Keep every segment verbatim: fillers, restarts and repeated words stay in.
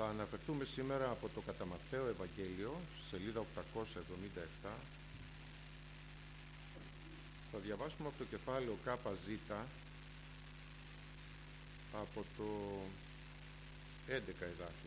Θα αναφερθούμε σήμερα από το κατά Ματθαίο Ευαγγέλιο, σελίδα οκτακόσια εβδομήντα επτά. Θα διαβάσουμε από το κεφάλαιο ΚΖ, από το έντεκα εδάφιο.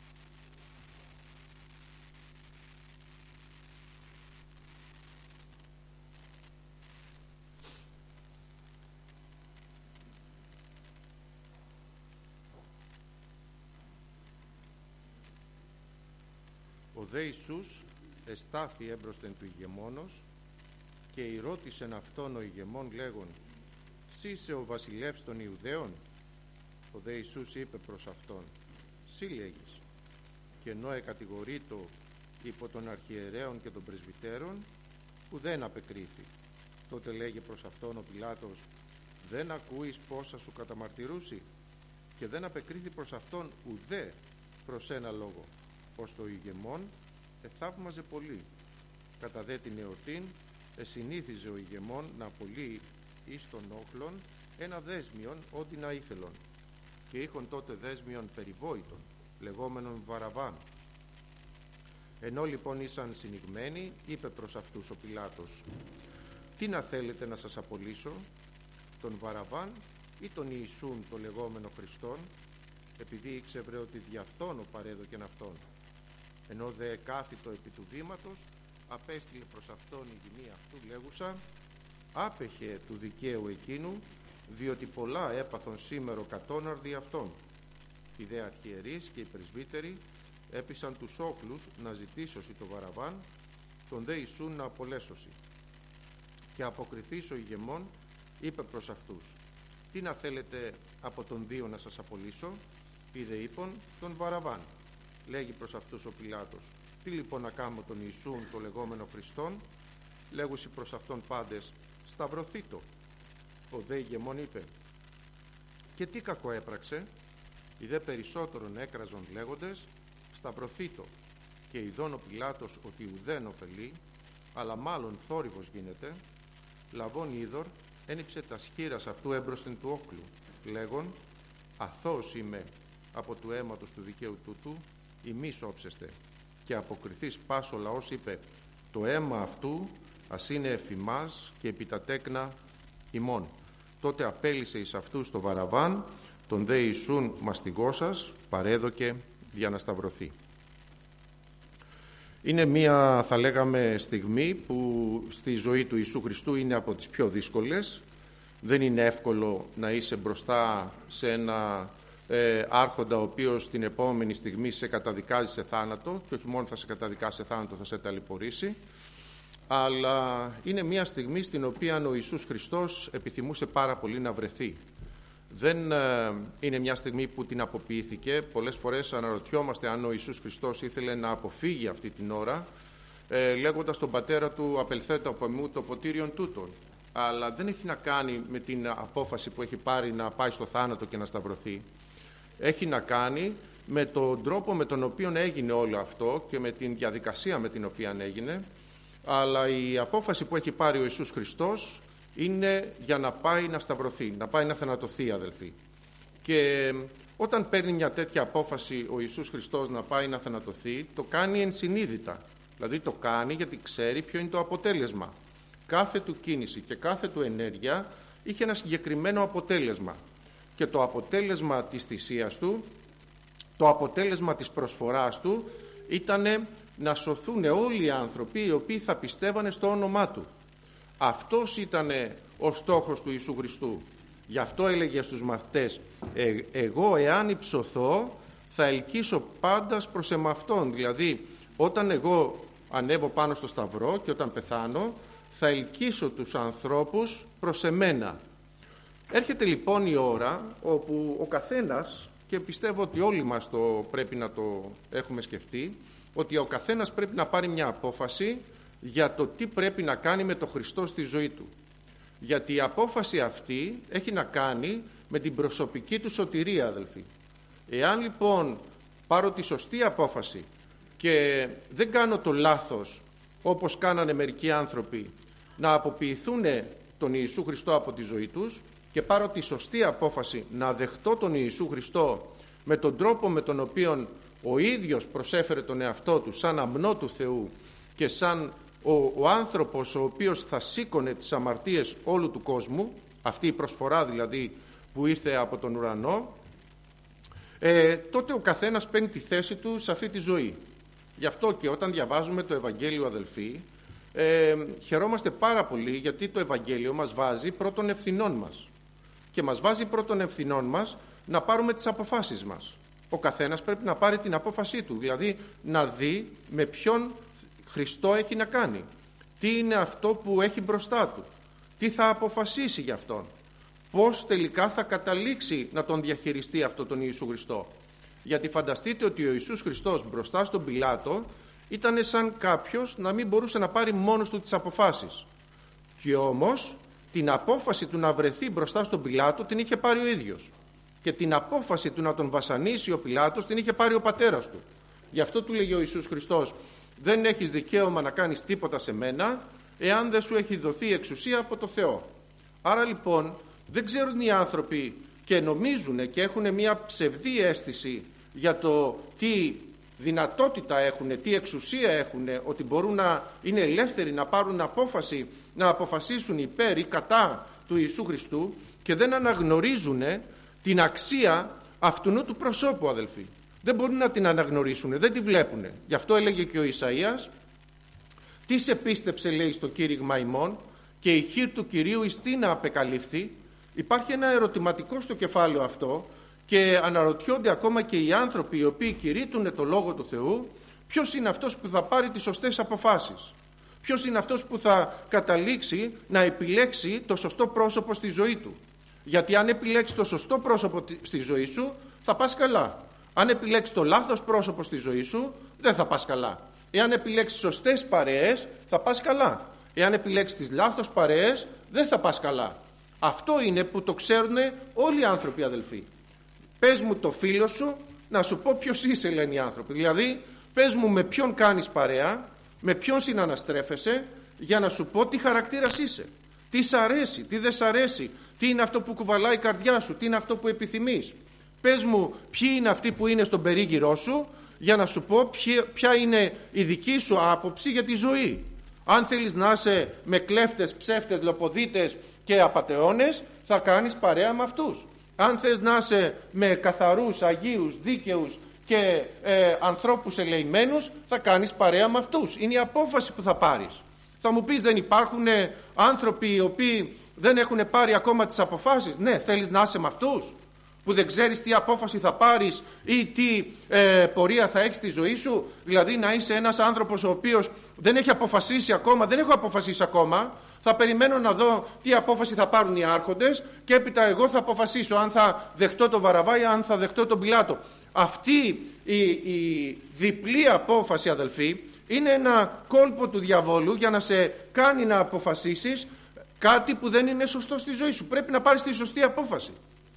Ο δε Ιησούς εστάθη έμπροσθεν του ηγεμόνος και ηρώτησεν αυτόν ο ηγεμόν λέγον: «Σύ είσαι ο βασιλεύς των Ιουδαίων?» Ο δε Ιησούς είπε προς αυτόν: «Σύ λέγεις». Και ενώ εκατηγορείτο υπό των αρχιερέων και των πρεσβυτέρων, ουδέν απεκρίθη. Τότε λέγει προς αυτόν ο Πιλάτος: «Δεν ακούεις πόσα σου καταμαρτυρούσι?» Και δεν απεκρίθη προς αυτόν ουδέ προς ένα λόγο, ως το ηγεμόν εθαύμαζε πολύ. Κατά δε την εορτήν εσυνήθιζε ο ηγεμόν να απολύει εις των όχλων ένα δέσμιον ό,τι να ήθελον. Και είχον τότε δέσμιον περιβόητον, λεγόμενον Βαραβάν. Ενώ λοιπόν ήσαν συνηγμένοι, είπε προς αυτούς ο Πιλάτος: «Τι να θέλετε να σας απολύσω, τον Βαραβάν ή τον Ιησούν το λεγόμενο Χριστόν?» Επειδή ήξερε ότι δι' αυτόν ο παρέδοκεν αυτόν. Ενώ δε κάθιτο επί του βήματος, απέστειλε προς αυτόν η γυνή αυτού λέγουσα: «Άπεχε του δικαίου εκείνου, διότι πολλά έπαθον σήμερο κατώναρ δι' αυτόν». Οι δε αρχιερείς και οι πρεσβύτεροι έπεισαν τους όχλους να ζητήσωσι το Βαραβάν, τον δε Ιησούν να απολέσωσι. Και αποκριθείς ο ηγεμόν είπε προς αυτούς: «Τι να θέλετε από τον δύο να σας απολύσω?» Οι δε είπον: «Τον Βαραβάν». Λέγει προς αυτούς ο Πιλάτος: «Τι λοιπόν να κάμω τον Ιησούν το λεγόμενο Χριστόν?» Λέγουσι προς αυτόν πάντες: «Σταυρωθήτω». Ο δε ηγεμόν είπε: «Και τι κακό έπραξε?» Οι δε περισσότερον έκραζον λέγοντες: «Σταυρωθήτω». Και ειδών ο Πιλάτος ότι ουδέν ωφελεί, αλλά μάλλον θόρυβος γίνεται, λαβών είδωρ ένυψε τα σχήρας αυτού έμπροσθεν του όχλου, λέγον: «Αθώος είμαι από του αίματος του δικαίου τούτου, ημί όψεστε». Και αποκριθείς πάσο λαός είπε: «Το αίμα αυτού ας είναι εφημάς και επί τα τέκνα ημών». Τότε απέλυσε εις αυτούς το Βαραβάν, τον δε Ιησούν μαστιγώσας παρέδοκε για να σταυρωθεί. Είναι μία, θα λέγαμε, στιγμή που στη ζωή του Ιησού Χριστού είναι από τις πιο δύσκολες. Δεν είναι εύκολο να είσαι μπροστά σε ένα ε, άρχοντα ο οποίος την επόμενη στιγμή σε καταδικάζει σε θάνατο, και όχι μόνο θα σε καταδικάσει σε θάνατο, θα σε ταλαιπωρήσει. Αλλά είναι μια στιγμή στην οποία ο Ιησούς Χριστός επιθυμούσε πάρα πολύ να βρεθεί. Δεν ε, είναι μια στιγμή που την αποποιήθηκε. Πολλές φορές αναρωτιόμαστε αν ο Ιησούς Χριστός ήθελε να αποφύγει αυτή την ώρα, ε, λέγοντας στον πατέρα του: «Απελθέτω από εμού το ποτήριον τούτον». Αλλά δεν έχει να κάνει με την απόφαση που έχει πάρει να πάει στο θάνατο και να σταυρωθεί. Έχει να κάνει με τον τρόπο με τον οποίο έγινε όλο αυτό και με την διαδικασία με την οποία έγινε. Αλλά η απόφαση που έχει πάρει ο Ιησούς Χριστός είναι για να πάει να σταυρωθεί, να πάει να θανατωθεί, αδελφοί. Και όταν παίρνει μια τέτοια απόφαση ο Ιησούς Χριστός να πάει να θανατωθεί, το κάνει ενσυνείδητα. Δηλαδή το κάνει γιατί ξέρει ποιο είναι το αποτέλεσμα. Κάθε του κίνηση και κάθε του ενέργεια είχε ένα συγκεκριμένο αποτέλεσμα. Και το αποτέλεσμα της θυσίας του, το αποτέλεσμα της προσφοράς του ήταν να σωθούν όλοι οι άνθρωποι οι οποίοι θα πιστεύανε στο όνομά του. Αυτός ήταν ο στόχος του Ιησού Χριστού. Γι' αυτό έλεγε στους μαθητές: ε, «Εγώ εάν υψωθώ θα ελκύσω πάντας προς εμαυτόν». Δηλαδή όταν εγώ ανέβω πάνω στο σταυρό και όταν πεθάνω θα ελκύσω τους ανθρώπους προς εμένα. Έρχεται λοιπόν η ώρα όπου ο καθένας, και πιστεύω ότι όλοι μας το πρέπει να το έχουμε σκεφτεί, ότι ο καθένας πρέπει να πάρει μια απόφαση για το τι πρέπει να κάνει με τον Χριστό στη ζωή του. Γιατί η απόφαση αυτή έχει να κάνει με την προσωπική του σωτηρία, αδελφοί. Εάν λοιπόν πάρω τη σωστή απόφαση και δεν κάνω το λάθος όπως κάνανε μερικοί άνθρωποι, να αποποιηθούν τον Ιησού Χριστό από τη ζωή τους, και πάρω τη σωστή απόφαση να δεχτώ τον Ιησού Χριστό με τον τρόπο με τον οποίο ο ίδιος προσέφερε τον εαυτό του σαν αμνό του Θεού και σαν ο, ο άνθρωπος ο οποίος θα σήκωνε τις αμαρτίες όλου του κόσμου, αυτή η προσφορά δηλαδή που ήρθε από τον ουρανό, ε, τότε ο καθένας παίρνει τη θέση του σε αυτή τη ζωή. Γι' αυτό και όταν διαβάζουμε το Ευαγγέλιο, αδελφοί, ε, χαιρόμαστε πάρα πολύ, γιατί το Ευαγγέλιο μας βάζει πρώτων ευθυνών μας και μας βάζει πρώτων ευθυνών μας να πάρουμε τις αποφάσεις μας. Ο καθένας πρέπει να πάρει την απόφασή του, δηλαδή να δει με ποιον Χριστό έχει να κάνει, τι είναι αυτό που έχει μπροστά του, τι θα αποφασίσει γι' αυτόν, πώς τελικά θα καταλήξει να τον διαχειριστεί αυτό τον Ιησού Χριστό. Γιατί φανταστείτε ότι ο Ιησούς Χριστός μπροστά στον Πιλάτο ήταν σαν κάποιος να μην μπορούσε να πάρει μόνος του τις αποφάσεις. Και όμως την απόφαση του να βρεθεί μπροστά στον Πιλάτο την είχε πάρει ο ίδιος. Και την απόφαση του να τον βασανίσει ο Πιλάτος την είχε πάρει ο πατέρας του. Γι' αυτό του λέγει ο Ιησούς Χριστός: δεν έχεις δικαίωμα να κάνεις τίποτα σε μένα εάν δεν σου έχει δοθεί εξουσία από το Θεό. Άρα λοιπόν δεν ξέρουν οι άνθρωποι και νομίζουν και έχουν μια ψευδή αίσθηση για το τι δυνατότητα έχουν, τι εξουσία έχουν, ότι μπορούν να είναι ελεύθεροι να πάρουν απόφαση, να αποφασίσουν υπέρ ή κατά του Ιησού Χριστού, και δεν αναγνωρίζουν την αξία αυτού του προσώπου, αδελφοί. Δεν μπορούν να την αναγνωρίσουν, δεν τη βλέπουν. Γι' αυτό έλεγε και ο Ισαΐας: τι σε πίστεψε, λέει, στο κήρυγμα ημών, και η χείρ του Κυρίου εις τι να απεκαλύφθη. Υπάρχει ένα ερωτηματικό στο κεφάλαιο αυτό και αναρωτιόνται ακόμα και οι άνθρωποι οι οποίοι κηρύττουν το Λόγο του Θεού, ποιος είναι αυτός που θα πάρει τις σωστές αποφάσεις, ποιος είναι αυτός που θα καταλήξει να επιλέξει το σωστό πρόσωπο στη ζωή του. Γιατί αν επιλέξει το σωστό πρόσωπο στη ζωή σου θα πας καλά. Αν επιλέξει το λάθος πρόσωπο στη ζωή σου δεν θα πας καλά. Εάν επιλέξεις σωστές παρέες θα πας καλά. Εάν επιλέξεις τις λάθος παρέες δεν θα πας καλά. Αυτό είναι που το ξέρουν όλοι οι άνθρωποι, αδελφοί. Πες μου το φίλο σου, να σου πω ποιος είσαι, λένε οι άνθρωποι. Δηλαδή πες μου με ποιον κάνεις παρέα, με ποιον συναναστρέφεσαι, για να σου πω τι χαρακτήρας είσαι, τι σ' αρέσει, τι δεν σ' αρέσει, τι είναι αυτό που κουβαλάει η καρδιά σου, τι είναι αυτό που επιθυμείς. Πες μου ποιοι είναι αυτοί που είναι στον περίγυρό σου, για να σου πω ποια είναι η δική σου άποψη για τη ζωή. Αν θέλεις να είσαι με κλέφτες, ψεύτες, λοποδίτες και απατεώνες, θα κάνεις παρέα με αυτούς. Αν θες να είσαι με καθαρούς, αγίους, δίκαιους και ε, ανθρώπους ελεημένους, θα κάνεις παρέα με αυτούς. Είναι η απόφαση που θα πάρεις. Θα μου πεις, δεν υπάρχουν άνθρωποι οι οποίοι δεν έχουν πάρει ακόμα τις αποφάσεις? Ναι, θέλεις να είσαι με αυτούς που δεν ξέρεις τι απόφαση θα πάρεις ή τι ε, πορεία θα έχεις στη ζωή σου? Δηλαδή να είσαι ένας άνθρωπος ο οποίος δεν έχει αποφασίσει ακόμα, δεν έχω αποφασίσει ακόμα, θα περιμένω να δω τι απόφαση θα πάρουν οι άρχοντες και έπειτα εγώ θα αποφασίσω αν θα δεχτώ τον Βαραβά ή αν θα δεχτώ τον Πιλάτο. Αυτή η, η διπλή απόφαση, αδελφοί, είναι ένα κόλπο του διαβόλου για να σε κάνει να αποφασίσεις κάτι που δεν είναι σωστό στη ζωή σου. Πρέπει να πάρεις τη σωστή απόφαση.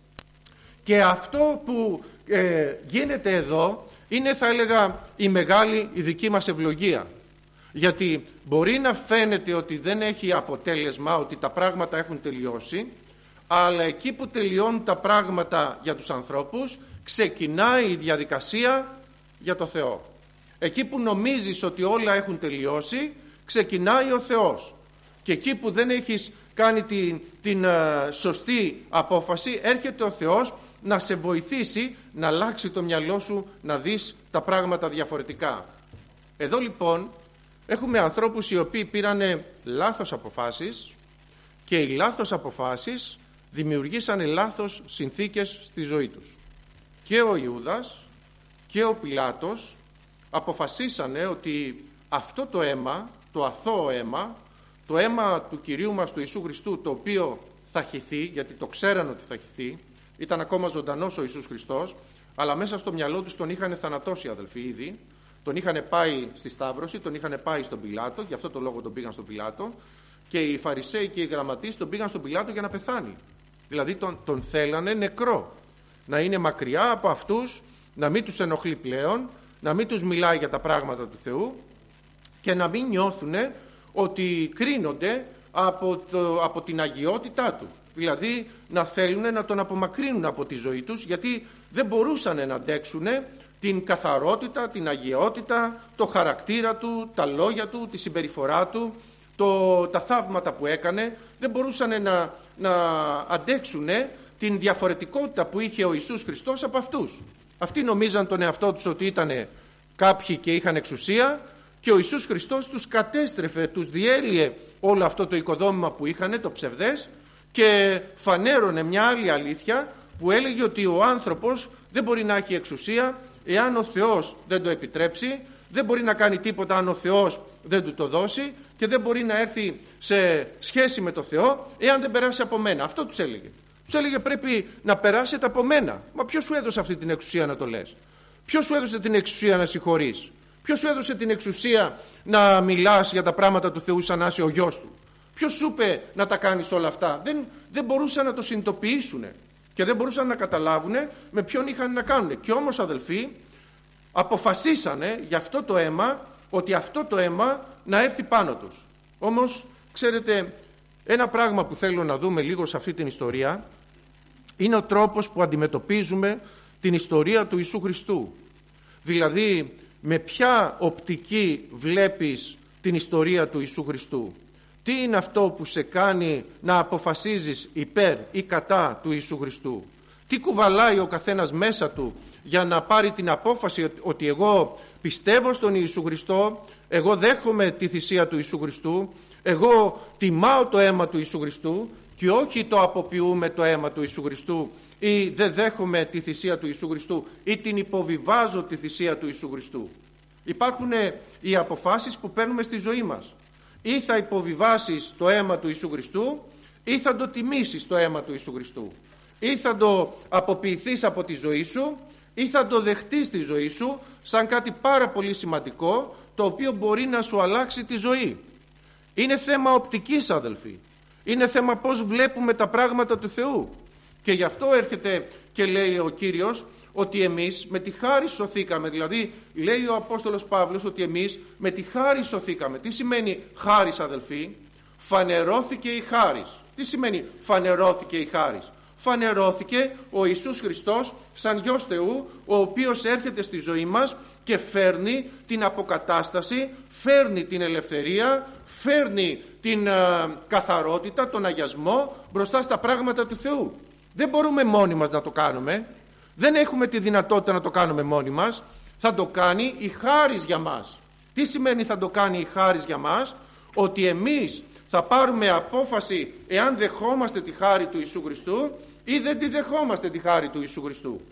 Και αυτό που ε, γίνεται εδώ είναι, θα έλεγα, η μεγάλη η δική μας ευλογία. Γιατί μπορεί να φαίνεται ότι δεν έχει αποτέλεσμα, ότι τα πράγματα έχουν τελειώσει, αλλά εκεί που τελειώνουν τα πράγματα για τους ανθρώπους, ξεκινάει η διαδικασία για το Θεό. Εκεί που νομίζεις ότι όλα έχουν τελειώσει, ξεκινάει ο Θεός. Και εκεί που δεν έχεις κάνει την, την uh, σωστή απόφαση, έρχεται ο Θεός να σε βοηθήσει να αλλάξει το μυαλό σου, να δεις τα πράγματα διαφορετικά. Εδώ λοιπόν έχουμε ανθρώπους οι οποίοι πήρανε λάθος αποφάσεις και οι λάθος αποφάσεις δημιουργήσανε λάθος συνθήκες στη ζωή τους. Και ο Ιούδας και ο Πιλάτος αποφασίσανε ότι αυτό το αίμα, το αθώο αίμα, το αίμα του Κυρίου μας του Ιησού Χριστού, το οποίο θα χυθεί, γιατί το ξέραν ότι θα χυθεί, ήταν ακόμα ζωντανός ο Ιησούς Χριστός, αλλά μέσα στο μυαλό τους τον είχαν θανατώσει, αδελφοί, ήδη. Τον είχαν πάει στη Σταύρωση, τον είχαν πάει στον Πιλάτο, γι' αυτό το λόγο τον πήγαν στον Πιλάτο, και οι Φαρισαίοι και οι γραμματείς τον πήγαν στον Πιλάτο για να πεθάνει. Δηλαδή τον, τον θέλανε νεκρό, να είναι μακριά από αυτούς, να μην τους ενοχλεί πλέον, να μην τους μιλάει για τα πράγματα του Θεού και να μην νιώθουν ότι κρίνονται από, το, από την αγιότητά του. Δηλαδή να θέλουν να τον απομακρύνουν από τη ζωή τους, γιατί δεν μπορούσαν να αντέξουν την καθαρότητα, την αγιότητα, το χαρακτήρα του, τα λόγια του, τη συμπεριφορά του, το, τα θαύματα που έκανε. Δεν μπορούσαν να, να αντέξουν την διαφορετικότητα που είχε ο Ιησούς Χριστός από αυτούς. Αυτοί νομίζαν τον εαυτό τους ότι ήταν κάποιοι και είχαν εξουσία, και ο Ιησούς Χριστός τους κατέστρεφε, τους διέλυε όλο αυτό το οικοδόμημα που είχαν, το ψευδές, και φανέρωνε μια άλλη αλήθεια που έλεγε ότι ο άνθρωπος δεν μπορεί να έχει εξουσία εάν ο Θεός δεν το επιτρέψει, δεν μπορεί να κάνει τίποτα αν ο Θεός δεν του το δώσει, και δεν μπορεί να έρθει σε σχέση με το Θεό εάν δεν περάσει από μένα. Αυτό τους έλεγε. Τους έλεγε πρέπει να περάσετε από μένα. Μα ποιος σου έδωσε αυτή την εξουσία να το λες? Ποιος σου έδωσε την εξουσία να συγχωρείς? Ποιος σου έδωσε την εξουσία να μιλάς για τα πράγματα του Θεού σαν να είσαι ο γιος του? Ποιος σου είπε να τα κάνεις όλα αυτά? Δεν, δεν μπορούσαν να το συνειδητοποιήσουν και δεν μπορούσαν να καταλάβουν με ποιον είχαν να κάνουν. Και όμως, αδελφοί, αποφασίσανε για αυτό το αίμα, ότι αυτό το αίμα να έρθει πάνω τους. Όμως, ξέρετε, ένα πράγμα που θέλω να δούμε λίγο σε αυτή την ιστορία είναι ο τρόπος που αντιμετωπίζουμε την ιστορία του Ιησού Χριστού. Δηλαδή, με ποια οπτική βλέπεις την ιστορία του Ιησού Χριστού? Τι είναι αυτό που σε κάνει να αποφασίζεις υπέρ ή κατά του Ιησού Χριστού? Τι κουβαλάει ο καθένας μέσα του για να πάρει την απόφαση ότι εγώ πιστεύω στον Ιησού Χριστό, εγώ δέχομαι τη θυσία του Ιησού Χριστού, εγώ τιμάω το αίμα του Ιησού Χριστού, και όχι το αποποιούμε το αίμα του Ιησού Χριστού, ή δεν δέχομαι τη θυσία του Ιησού Χριστού, ή την υποβιβάζω τη θυσία του Ιησού Χριστού. Υπάρχουν οι αποφάσεις που παίρνουμε στη ζωή μας. Ή θα υποβιβάσεις το αίμα του Ιησού Χριστού, ή θα το τιμήσεις το αίμα του Ιησού Χριστού. Ή θα το αποποιηθείς από τη ζωή σου, ή θα το δεχτείς στη ζωή σου σαν κάτι πάρα πολύ σημαντικό, το οποίο μπορεί να σου αλλάξει τη ζωή. Είναι θέμα οπτικής, αδελφοί. Είναι θέμα πώς βλέπουμε τα πράγματα του Θεού. Και γι' αυτό έρχεται και λέει ο Κύριος ότι εμείς με τη χάρη σωθήκαμε. Δηλαδή λέει ο Απόστολος Παύλος ότι εμείς με τη χάρη σωθήκαμε. Τι σημαίνει χάρις, αδελφοί? Φανερώθηκε η χάρις. Τι σημαίνει φανερώθηκε η χάρις? Φανερώθηκε ο Ιησούς Χριστός σαν Γιος Θεού, ο οποίος έρχεται στη ζωή μας και φέρνει την αποκατάσταση, φέρνει την ελευθερία, φέρνει την α, καθαρότητα, τον αγιασμό μπροστά στα πράγματα του Θεού. Δεν μπορούμε μόνοι μας να το κάνουμε. Δεν έχουμε τη δυνατότητα να το κάνουμε μόνοι μας. Θα το κάνει η χάρις για μας. Τι σημαίνει θα το κάνει η χάρις για μας? Ότι εμείς θα πάρουμε απόφαση εάν δεχόμαστε τη χάρη του Ιησού Χριστού ή δεν τη δεχόμαστε τη χάρη του Ιησού Χριστού.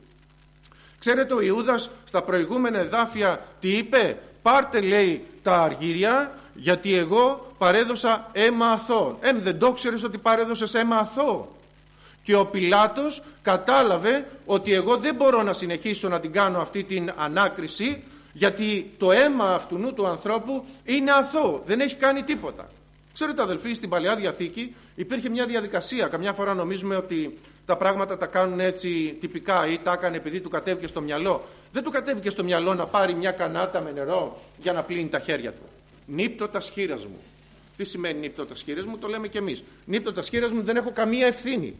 Ξέρετε, ο Ιούδας στα προηγούμενα εδάφια τι είπε? Πάρτε, λέει, τα αργύρια, γιατί εγώ παρέδωσα αίμα αθώο. Ε, δεν το ξέρεις ότι παρέδωσες αίμα αθώο? Και ο Πιλάτος κατάλαβε ότι εγώ δεν μπορώ να συνεχίσω να την κάνω αυτή την ανάκριση, γιατί το αίμα αυτού του ανθρώπου είναι αθώο, δεν έχει κάνει τίποτα. Ξέρετε, αδελφοί, στην Παλαιά Διαθήκη υπήρχε μια διαδικασία. Καμιά φορά νομίζουμε ότι τα πράγματα τα κάνουν έτσι τυπικά ή τα έκανε επειδή του κατέβηκε στο μυαλό. Δεν του κατέβηκε στο μυαλό να πάρει μια κανάτα με νερό για να πλύνει τα χέρια του. Νύπτω τα σχήρας μου. Τι σημαίνει νύπτω τα σχήρας μου? Το λέμε κι εμείς. Νύπτω τα σχήρας μου, δεν έχω καμία ευθύνη.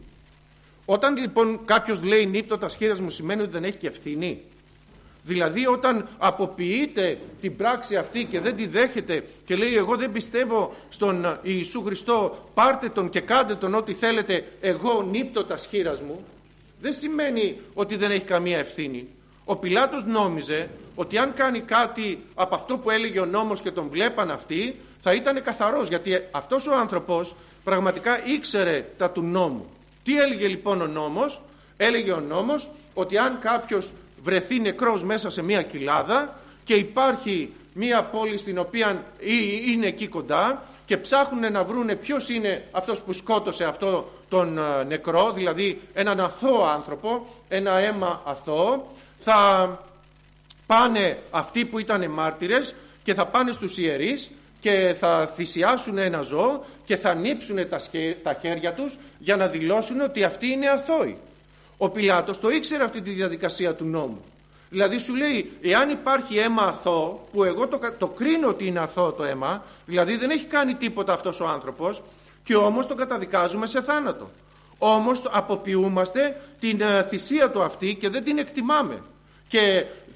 Όταν λοιπόν κάποιος λέει νύπτω τα σχήρας μου, σημαίνει ότι δεν έχει και ευθύνη. Δηλαδή όταν αποποιείται την πράξη αυτή και δεν τη δέχεται και λέει εγώ δεν πιστεύω στον Ιησού Χριστό, πάρτε τον και κάντε τον ό,τι θέλετε, εγώ νύπτω τα σχήρας μου, δεν σημαίνει ότι δεν έχει καμία ευθύνη. Ο Πιλάτος νόμιζε ότι αν κάνει κάτι από αυτό που έλεγε ο νόμος και τον βλέπαν αυτοί, θα ήταν καθαρός, γιατί αυτός ο άνθρωπος πραγματικά ήξερε τα του νόμου. Τι έλεγε λοιπόν ο νόμος? Έλεγε ο νόμος ότι αν κάποιος βρεθεί νεκρός μέσα σε μια κοιλάδα και υπάρχει μια πόλη στην οποία είναι εκεί κοντά και ψάχνουν να βρούνε ποιος είναι αυτός που σκότωσε αυτό τον νεκρό, δηλαδή έναν αθώο άνθρωπο, ένα αίμα αθώο, θα πάνε αυτοί που ήταν μάρτυρες και θα πάνε στους ιερείς και θα θυσιάσουν ένα ζώο και θα νύψουν τα χέρια τους για να δηλώσουν ότι αυτοί είναι αθώοι. Ο Πιλάτος το ήξερε αυτή τη διαδικασία του νόμου. Δηλαδή σου λέει, εάν υπάρχει αίμα αθώο, που εγώ το, το κρίνω ότι είναι αθώο το αίμα, δηλαδή δεν έχει κάνει τίποτα αυτός ο άνθρωπος, και όμως τον καταδικάζουμε σε θάνατο. Όμως αποποιούμαστε την uh, θυσία του αυτή και δεν την εκτιμάμε. Και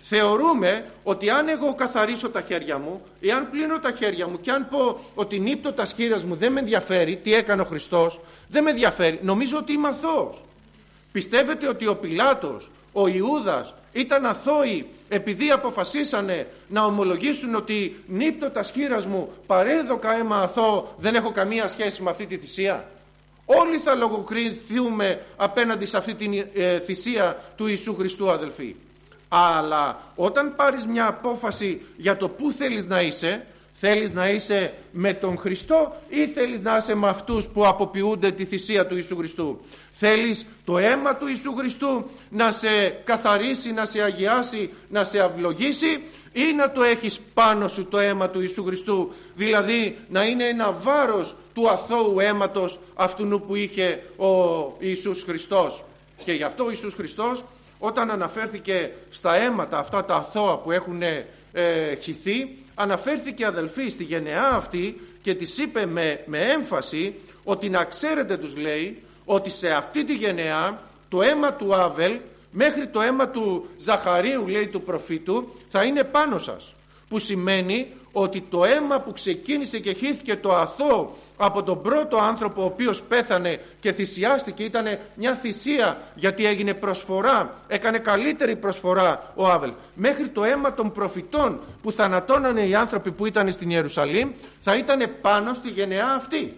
Θεωρούμε ότι αν εγώ καθαρίσω τα χέρια μου, εάν πλύνω τα χέρια μου και αν πω ότι νύπτω τα σχήρας μου, δεν με ενδιαφέρει τι έκανε ο Χριστός, δεν με ενδιαφέρει, νομίζω ότι είμαι αθώος. Πιστεύετε ότι ο Πιλάτος, ο Ιούδας ήταν αθώοι επειδή αποφασίσανε να ομολογήσουν ότι νύπτω τα σχήρας μου, παρέδοκα αίμα αθώο, δεν έχω καμία σχέση με αυτή τη θυσία? Όλοι θα λογοκριθούμε απέναντι σε αυτή τη ε, θυσία του Ιησού Χριστού, αδελφοί. Αλλά όταν πάρεις μια απόφαση για το πού θέλεις να είσαι, θέλεις να είσαι με τον Χριστό ή θέλεις να είσαι με αυτούς που αποποιούνται τη θυσία του Ιησού Χριστού? Θέλεις το αίμα του Ιησού Χριστού να σε καθαρίσει, να σε αγιάσει, να σε αυλογήσει, ή να το έχεις πάνω σου το αίμα του Ιησού Χριστού, δηλαδή να είναι ένα βάρος του αθώου αίματος αυτού που είχε ο Ιησούς Χριστός? Και γι' αυτό ο Ιησούς Χριστός, όταν αναφέρθηκε στα αίματα αυτά τα αθώα που έχουν ε, χυθεί, αναφέρθηκε, αδελφοί, στη γενεά αυτή και της είπε με, με έμφαση ότι να ξέρετε, τους λέει, ότι σε αυτή τη γενεά το αίμα του Άβελ μέχρι το αίμα του Ζαχαρίου, λέει, του προφήτου, θα είναι πάνω σας. Που σημαίνει ότι το αίμα που ξεκίνησε και χύθηκε το αθώο από τον πρώτο άνθρωπο ο οποίος πέθανε και θυσιάστηκε, ήταν μια θυσία γιατί έγινε προσφορά, έκανε καλύτερη προσφορά ο Άβελ, μέχρι το αίμα των προφητών που θανατώνανε οι άνθρωποι που ήταν στην Ιερουσαλήμ, θα ήταν πάνω στη γενεά αυτή.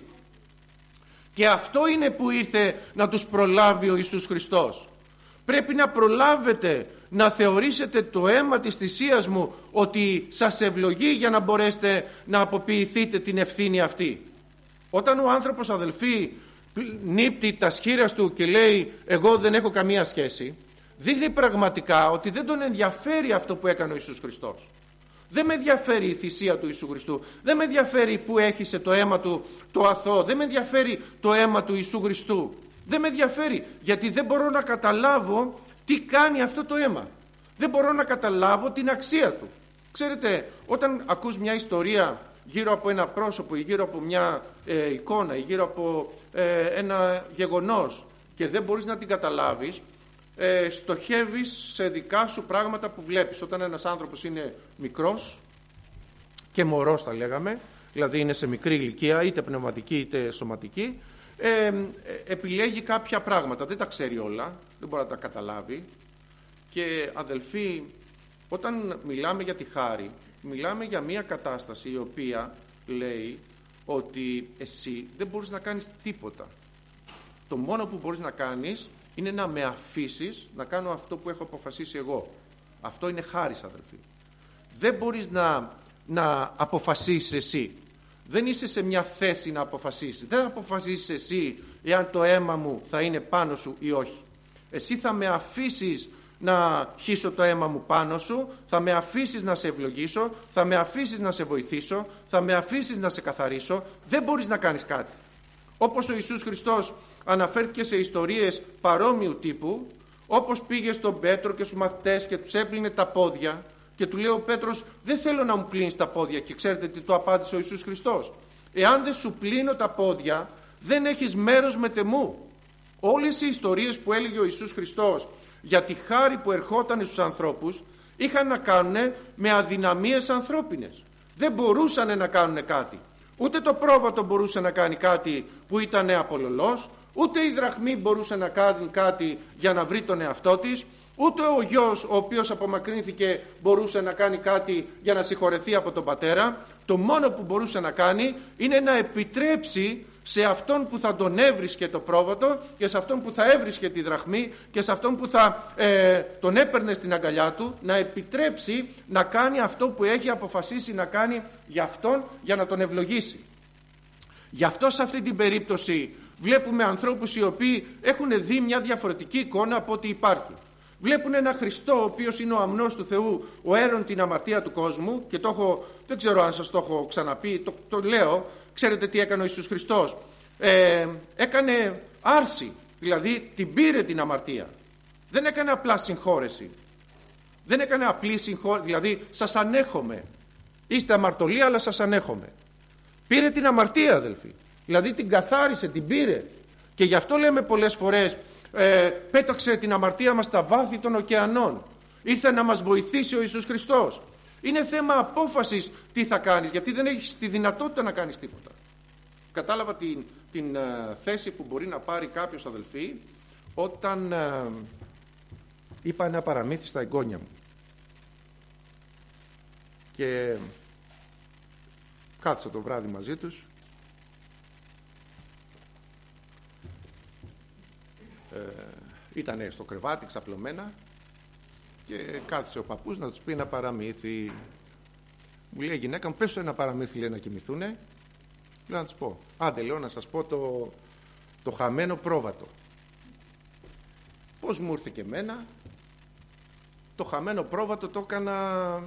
Και αυτό είναι που ήρθε να τους προλάβει ο Ιησούς Χριστός. Πρέπει να προλάβετε να θεωρήσετε το αίμα της θυσίας μου ότι σας ευλογεί για να μπορέσετε να αποποιηθείτε την ευθύνη αυτή. Όταν ο άνθρωπος, αδελφοί, νύπτει τα σχήρας του και λέει εγώ δεν έχω καμία σχέση, δείχνει πραγματικά ότι δεν τον ενδιαφέρει αυτό που έκανε ο Ιησούς Χριστός. Δεν με ενδιαφέρει η θυσία του Ιησού Χριστού, δεν με ενδιαφέρει που έχισε το αίμα του το αθώο, δεν με ενδιαφέρει το αίμα του Ιησού Χριστού. Δεν με ενδιαφέρει, γιατί δεν μπορώ να καταλάβω τι κάνει αυτό το αίμα. Δεν μπορώ να καταλάβω την αξία του. Ξέρετε, όταν ακούς μια ιστορία γύρω από ένα πρόσωπο ή γύρω από μια ε, εικόνα ή γύρω από ε, ένα γεγονός και δεν μπορείς να την καταλάβεις, ε, στοχεύεις σε δικά σου πράγματα που βλέπεις. Όταν ένας άνθρωπος είναι μικρός και μωρός, θα λέγαμε, δηλαδή είναι σε μικρή ηλικία, είτε πνευματική είτε σωματική, Ε, επιλέγει κάποια πράγματα, δεν τα ξέρει όλα, δεν μπορεί να τα καταλάβει. Και αδελφοί, όταν μιλάμε για τη χάρη, μιλάμε για μια κατάσταση η οποία λέει ότι εσύ δεν μπορείς να κάνεις τίποτα. Το μόνο που μπορείς να κάνεις είναι να με αφήσεις να κάνω αυτό που έχω αποφασίσει εγώ. Αυτό είναι χάρις, αδελφοί. Δεν μπορείς να, να αποφασίσεις εσύ. Δεν είσαι σε μια θέση να αποφασίσεις. Δεν αποφασίσεις εσύ εάν το αίμα μου θα είναι πάνω σου ή όχι. Εσύ θα με αφήσεις να χύσω το αίμα μου πάνω σου, θα με αφήσεις να σε ευλογήσω, θα με αφήσεις να σε βοηθήσω, θα με αφήσεις να σε καθαρίσω. Δεν μπορείς να κάνεις κάτι. Όπως ο Ιησούς Χριστός αναφέρθηκε σε ιστορίες παρόμοιου τύπου, όπως πήγε στον Πέτρο και στους μαθητές και τους έπλυνε τα πόδια, και του λέει ο Πέτρος, δεν θέλω να μου πλύνεις τα πόδια. Και ξέρετε τι το απάντησε ο Ιησούς Χριστός? Εάν δεν σου πλύνω τα πόδια, δεν έχεις μέρος με τεμού. Όλες οι ιστορίες που έλεγε ο Ιησούς Χριστός για τη χάρη που ερχόταν στους ανθρώπους είχαν να κάνουν με αδυναμίες ανθρώπινες. Δεν μπορούσαν να κάνουν κάτι. Ούτε το πρόβατο μπορούσε να κάνει κάτι που ήταν απολωλός, ούτε η δραχμή μπορούσε να κάνει κάτι για να βρει τον εαυτό της, ούτε ο γιος ο οποίος απομακρύνθηκε μπορούσε να κάνει κάτι για να συγχωρεθεί από τον πατέρα. Το μόνο που μπορούσε να κάνει είναι να επιτρέψει σε αυτόν που θα τον έβρισκε το πρόβατο και σε αυτόν που θα έβρισκε τη δραχμή και σε αυτόν που θα ε, τον έπαιρνε στην αγκαλιά του, να επιτρέψει να κάνει αυτό που έχει αποφασίσει να κάνει για αυτόν, για να τον ευλογήσει. Γι' αυτό σε αυτή την περίπτωση βλέπουμε ανθρώπους οι οποίοι έχουν δει μια διαφορετική εικόνα από ό,τι υπάρχει. Βλέπουν ένα Χριστό ο οποίος είναι ο αμνός του Θεού, ο έρων την αμαρτία του κόσμου, και το έχω, δεν ξέρω αν σας το έχω ξαναπεί, το, το λέω. Ξέρετε τι έκανε ο Ιησούς Χριστός? Ε, έκανε άρση, δηλαδή την πήρε την αμαρτία. Δεν έκανε απλά συγχώρεση. Δεν έκανε απλή συγχώρεση, δηλαδή σας ανέχομαι. Είστε αμαρτωλοί αλλά σας ανέχομαι. Πήρε την αμαρτία, αδελφοί. Δηλαδή την καθάρισε, την πήρε. Και γι' αυτό λέμε πολλές φορές, ε, πέταξε την αμαρτία μας στα βάθη των ωκεανών. Ήρθε να μας βοηθήσει ο Ιησούς Χριστός. Είναι θέμα απόφασης τι θα κάνεις, γιατί δεν έχεις τη δυνατότητα να κάνεις τίποτα. Κατάλαβα την, την uh, θέση που μπορεί να πάρει κάποιος, αδελφοί, όταν uh, είπα ένα παραμύθι στα εγγόνια μου. Και κάθισα το βράδυ μαζί τους. Ε, ήτανε στο κρεβάτι ξαπλωμένα και κάθισε ο παππούς να τους πει ένα παραμύθι. Μου λέει η γυναίκα μου, πες σου ένα παραμύθι, λέει, να κοιμηθούνε. Λέω να τους πω. Άντε, λέω, να σας πω το, το χαμένο πρόβατο. Πώς μου ήρθε και εμένα. Το χαμένο πρόβατο το έκανα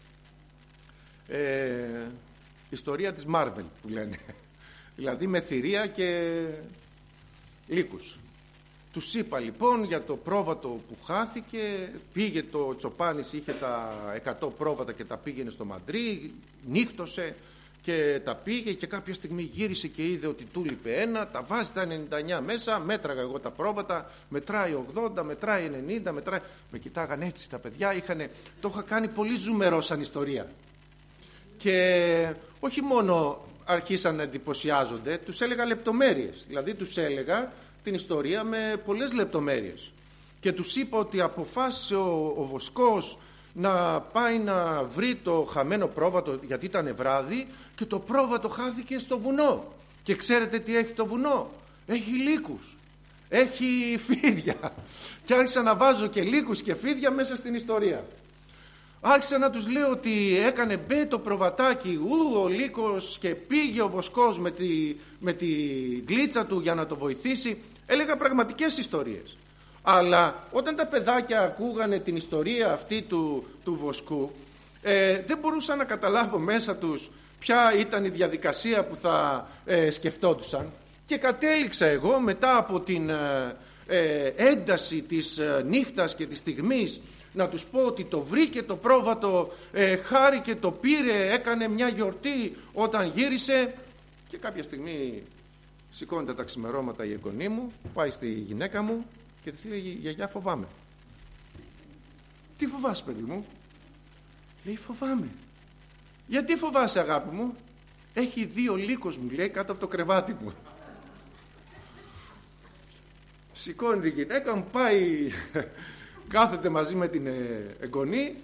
ε, ιστορία της Marvel που λένε. Δηλαδή με θηρία και λύκους. Τους είπα λοιπόν για το πρόβατο που χάθηκε. Πήγε το Τσοπάνης, είχε τα εκατό πρόβατα και τα πήγαινε στο Μαντρί, νύχτωσε και τα πήγε και κάποια στιγμή γύρισε και είδε ότι του λείπε ένα, τα βάζει τα ενενήντα εννιά μέσα, μέτραγα εγώ τα πρόβατα, μετράει ογδόντα, μετράει ενενήντα, μετράει... Με κοιτάγαν έτσι τα παιδιά, είχανε... το είχα κάνει πολύ ζουμερό σαν ιστορία. Και όχι μόνο αρχίσαν να εντυπωσιάζονται, τους έλεγα λεπτομέρειες, δηλαδή τους έλεγα την ιστορία με πολλές λεπτομέρειες. Και τους είπα ότι αποφάσισε ο, ο Βοσκός να πάει να βρει το χαμένο πρόβατο, γιατί ήταν βράδυ, και το πρόβατο χάθηκε στο βουνό. Και ξέρετε τι έχει το βουνό? Έχει λύκους, έχει φίδια. Και άρχισα να βάζω και λύκους και φίδια μέσα στην ιστορία. Άρχισα να τους λέω ότι έκανε μπε το προβατάκι, ου, ο λύκος, και πήγε ο Βοσκός με τη, με τη γλίτσα του για να το βοηθήσει. Έλεγα πραγματικές ιστορίες. Αλλά όταν τα παιδάκια ακούγανε την ιστορία αυτή του, του Βοσκού, ε, δεν μπορούσαν να καταλάβω μέσα τους ποια ήταν η διαδικασία που θα ε, σκεφτόντουσαν. Και κατέληξα εγώ μετά από την ε, ε, ένταση της ε, νύχτας και της στιγμής να τους πω ότι το βρήκε το πρόβατο, ε, χάρηκε, το πήρε, έκανε μια γιορτή όταν γύρισε. Και κάποια στιγμή σηκώνεται τα ξημερώματα η εγγονή μου, πάει στη γυναίκα μου και της λέει, γιαγιά, φοβάμαι. Τι φοβάσαι, παιδί μου? Λέει, φοβάμαι. Γιατί φοβάσαι, αγάπη μου? Έχει δύο λύκους, μου λέει, κάτω από το κρεβάτι μου. Σηκώνει τη γυναίκα μου, πάει, κάθεται μαζί με την εγγονή,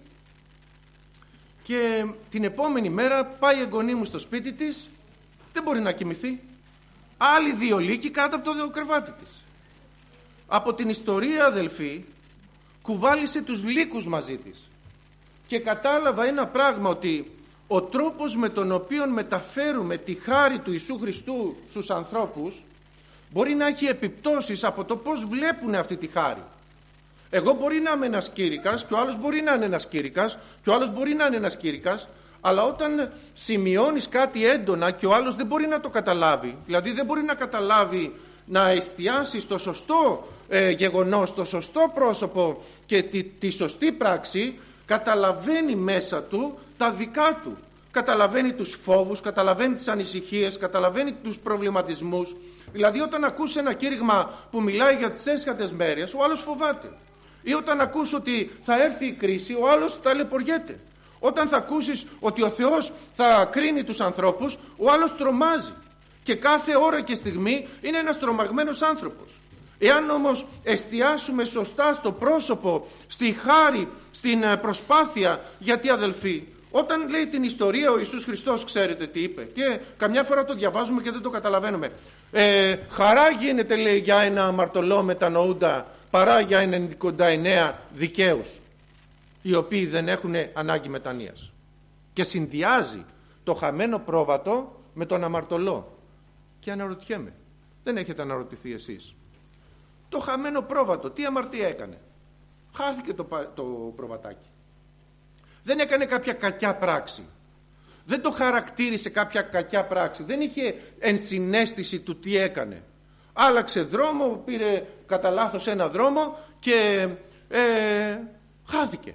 και την επόμενη μέρα πάει η εγγονή μου στο σπίτι της, δεν μπορεί να κοιμηθεί. Άλλοι δύο λύκοι κάτω από το κρεβάτι της. Από την ιστορία, αδελφοί, κουβάλισε τους λύκους μαζί της. Και κατάλαβα ένα πράγμα, ότι ο τρόπος με τον οποίο μεταφέρουμε τη χάρη του Ιησού Χριστού στους ανθρώπους μπορεί να έχει επιπτώσεις από το πώς βλέπουν αυτή τη χάρη. Εγώ μπορεί να είμαι ένας κήρυκας και ο άλλος μπορεί να είναι ένας κήρυκας και ο άλλος μπορεί να είναι ένας κήρυκας, αλλά όταν σημειώνεις κάτι έντονα και ο άλλος δεν μπορεί να το καταλάβει, δηλαδή δεν μπορεί να καταλάβει, να εστιάσει στο σωστό ε, γεγονός, στο σωστό πρόσωπο και τη, τη σωστή πράξη, καταλαβαίνει μέσα του τα δικά του. Καταλαβαίνει τους φόβους, καταλαβαίνει τις ανησυχίες, καταλαβαίνει τους προβληματισμούς. Δηλαδή όταν ακούς ένα κήρυγμα που μιλάει για τις έσχατες μέρες, ο άλλος φοβάται. Ή όταν ακούς ότι θα έρθει η κρίση, ο άλλος ταλαιπωριέται. Όταν θα ακούσεις ότι ο Θεός θα κρίνει τους ανθρώπους, ο άλλος τρομάζει. Και κάθε ώρα και στιγμή είναι ένας τρομαγμένος άνθρωπος. Εάν όμως εστιάσουμε σωστά στο πρόσωπο, στη χάρη, στην προσπάθεια, γιατί, αδελφοί, όταν λέει την ιστορία ο Ιησούς Χριστός, ξέρετε τι είπε, και καμιά φορά το διαβάζουμε και δεν το καταλαβαίνουμε. Ε, χαρά γίνεται, λέει, για ένα αμαρτωλό μετανοούντα παρά για ενενήντα εννέα δικαίους, οι οποίοι δεν έχουν ανάγκη μετανοίας. Και συνδυάζει το χαμένο πρόβατο με τον αμαρτωλό. Και αναρωτιέμαι, δεν έχετε αναρωτηθεί εσείς? Το χαμένο πρόβατο τι αμαρτία έκανε? Χάθηκε το, το προβατάκι. Δεν έκανε κάποια κακιά πράξη. Δεν το χαρακτήρισε κάποια κακιά πράξη. Δεν είχε ενσυναίσθηση του τι έκανε. Άλλαξε δρόμο, πήρε κατά λάθος ένα δρόμο και ε, χάθηκε.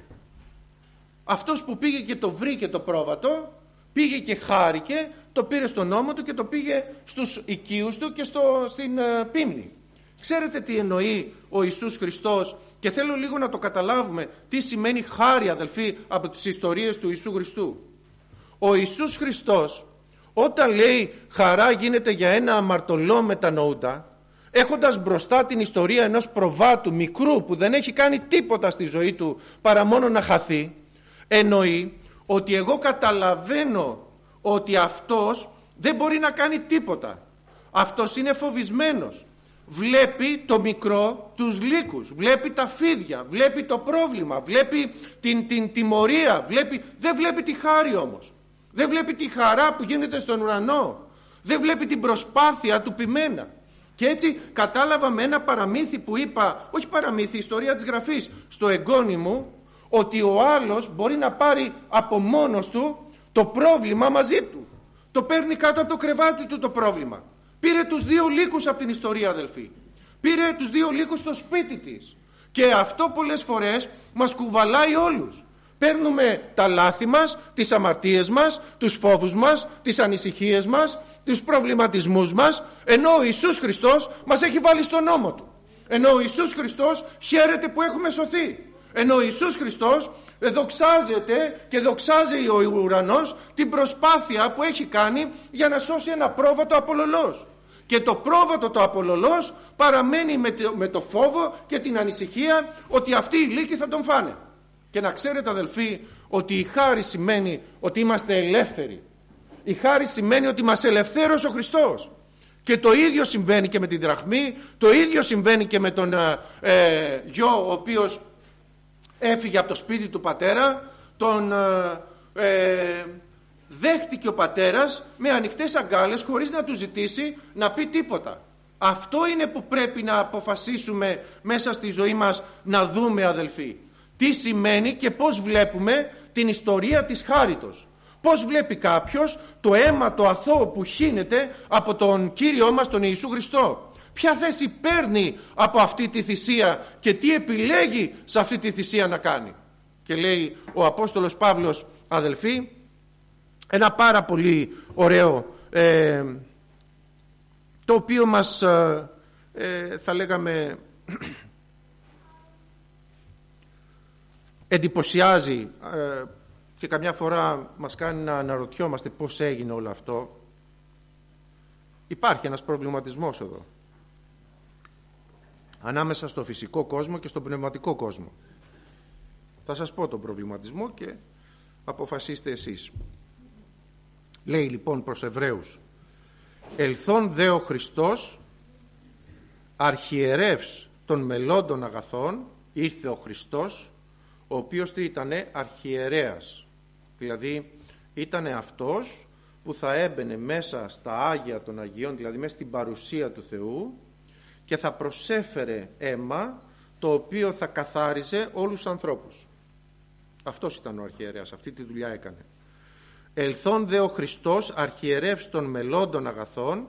Αυτός που πήγε και το βρήκε το πρόβατο, πήγε και χάρηκε, το πήρε στον ώμο του και το πήγε στους οικείους του και στο, στην ε, πίμνη. Ξέρετε τι εννοεί ο Ιησούς Χριστός, και θέλω λίγο να το καταλάβουμε τι σημαίνει χάρη, αδελφοί, από τις ιστορίες του Ιησού Χριστού. Ο Ιησούς Χριστός όταν λέει χαρά γίνεται για ένα αμαρτωλό μετανοούντα, έχοντας μπροστά την ιστορία ενός προβάτου μικρού που δεν έχει κάνει τίποτα στη ζωή του παρά μόνο να χαθεί, εννοεί ότι εγώ καταλαβαίνω ότι αυτός δεν μπορεί να κάνει τίποτα. Αυτός είναι φοβισμένος. Βλέπει το μικρό, τους λύκους, βλέπει τα φίδια, βλέπει το πρόβλημα, βλέπει την, την τιμωρία, βλέπει, δεν βλέπει τη χάρη όμως. Δεν βλέπει τη χαρά που γίνεται στον ουρανό. Δεν βλέπει την προσπάθεια του ποιμένα. Και έτσι κατάλαβα με ένα παραμύθι που είπα, όχι παραμύθι, ιστορία της Γραφής, στο εγγόνι μου, ότι ο άλλος μπορεί να πάρει από μόνος του το πρόβλημα μαζί του. Το παίρνει κάτω από το κρεβάτι του το πρόβλημα. Πήρε τους δύο λύκους από την ιστορία, αδελφοί. Πήρε τους δύο λύκους στο σπίτι της. Και αυτό πολλές φορές μας κουβαλάει όλους. Παίρνουμε τα λάθη μας, τις αμαρτίες μας, τους φόβους μας, τις ανησυχίες μας, τους προβληματισμούς μας, ενώ ο Ιησούς Χριστός μας έχει βάλει στον νόμο του. Ενώ ο Ιησούς Χριστός χαίρεται που έχουμε σωθεί. Ενώ ο Ιησούς Χριστός δοξάζεται και δοξάζει ο ουρανός την προσπάθεια που έχει κάνει για να σώσει ένα πρόβατο απολωλός. Και το πρόβατο το απολωλός παραμένει με το, με το φόβο και την ανησυχία ότι αυτοί οι λύκοι θα τον φάνε. Και να ξέρετε, αδελφοί, ότι η χάρη σημαίνει ότι είμαστε ελεύθεροι. Η χάρη σημαίνει ότι μας ελευθέρωσε ο Χριστός. Και το ίδιο συμβαίνει και με την δραχμή, το ίδιο συμβαίνει και με τον ε, γιο ο οποίος έφυγε από το σπίτι του πατέρα, τον ε, ε, δέχτηκε ο πατέρας με ανοιχτές αγκάλες χωρίς να του ζητήσει να πει τίποτα. Αυτό είναι που πρέπει να αποφασίσουμε μέσα στη ζωή μας να δούμε, αδελφοί. Τι σημαίνει και πώς βλέπουμε την ιστορία της χάριτος. Πώς βλέπει κάποιος το αίμα το αθώο που χύνεται από τον Κύριό μας τον Ιησού Χριστό. Ποια θέση παίρνει από αυτή τη θυσία και τι επιλέγει σε αυτή τη θυσία να κάνει. Και λέει ο Απόστολος Παύλος, αδελφοί, ένα πάρα πολύ ωραίο ε, το οποίο μας ε, ε, θα λέγαμε εντυπωσιάζει ε, και καμιά φορά μας κάνει να αναρωτιόμαστε πώς έγινε όλο αυτό. Υπάρχει ένας προβληματισμός εδώ ανάμεσα στο φυσικό κόσμο και στον πνευματικό κόσμο. Θα σας πω τον προβληματισμό και αποφασίστε εσείς. Λέει λοιπόν προς Εβραίους, ελθόν δε ο Χριστός αρχιερεύς των μελώντων αγαθών, ήρθε ο Χριστός, ο οποίος τι ήτανε, αρχιερέας. Δηλαδή ήτανε αυτός που θα έμπαινε μέσα στα Άγια των Αγίων, δηλαδή μέσα στην παρουσία του Θεού, και θα προσέφερε αίμα το οποίο θα καθάριζε όλους τους ανθρώπους. Αυτός ήταν ο αρχιερέας, αυτή τη δουλειά έκανε. Ελθόν δε ο Χριστός αρχιερεύς των μελώντων αγαθών,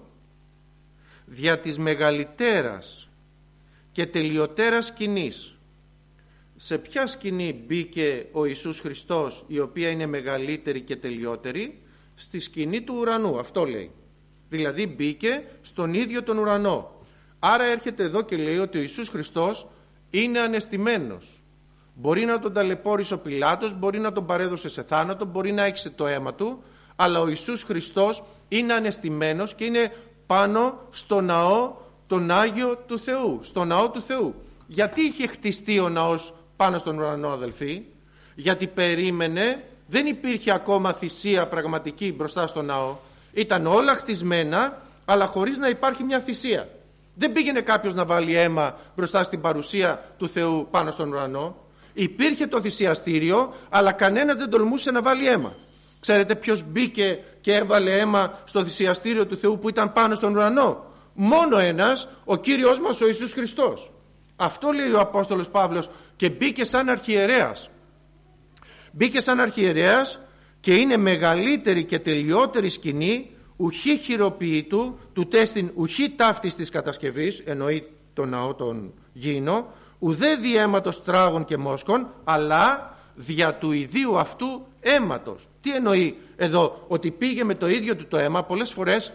δια της μεγαλυτέρας και τελειωτέρας σκηνής. Σε ποια σκηνή μπήκε ο Ιησούς Χριστός, η οποία είναι μεγαλύτερη και τελειότερη? Στη σκηνή του ουρανού, αυτό λέει. Δηλαδή μπήκε στον ίδιο τον ουρανό. Άρα έρχεται εδώ και λέει ότι ο Ιησούς Χριστός είναι ανεστημένος. Μπορεί να τον ταλαιπώρησε ο Πιλάτος, μπορεί να τον παρέδωσε σε θάνατο, μπορεί να έξε το αίμα του, αλλά ο Ιησούς Χριστός είναι ανεστημένος και είναι πάνω στο ναό, τον Άγιο του Θεού, στο ναό του Θεού. Γιατί είχε χτιστεί ο ναός πάνω στον ουρανό, αδελφοί? Γιατί περίμενε, δεν υπήρχε ακόμα θυσία πραγματική μπροστά στο ναό. Ήταν όλα χτισμένα, αλλά χωρίς να υπάρχει μια θυσία. Δεν πήγαινε κάποιος να βάλει αίμα μπροστά στην παρουσία του Θεού πάνω στον ουρανό. Υπήρχε το θυσιαστήριο, αλλά κανένας δεν τολμούσε να βάλει αίμα. Ξέρετε ποιος μπήκε και έβαλε αίμα στο θυσιαστήριο του Θεού που ήταν πάνω στον ουρανό? Μόνο ένας, ο Κύριος μας ο Ιησούς Χριστός. Αυτό λέει ο Απόστολος Παύλος, και μπήκε σαν αρχιερέας. Μπήκε σαν αρχιερέας και είναι μεγαλύτερη και τελειότερη σκηνή, ουχή χειροποιήτου, του τέστην ουχή ταύτης της κατασκευής, εννοεί το ναό τον γήινο, ουδέ δι αίματος τράγων και μόσκων, αλλά δια του ιδίου αυτού αίματος. Τι εννοεί εδώ? Ότι πήγε με το ίδιο του το αίμα. Πολλές φορές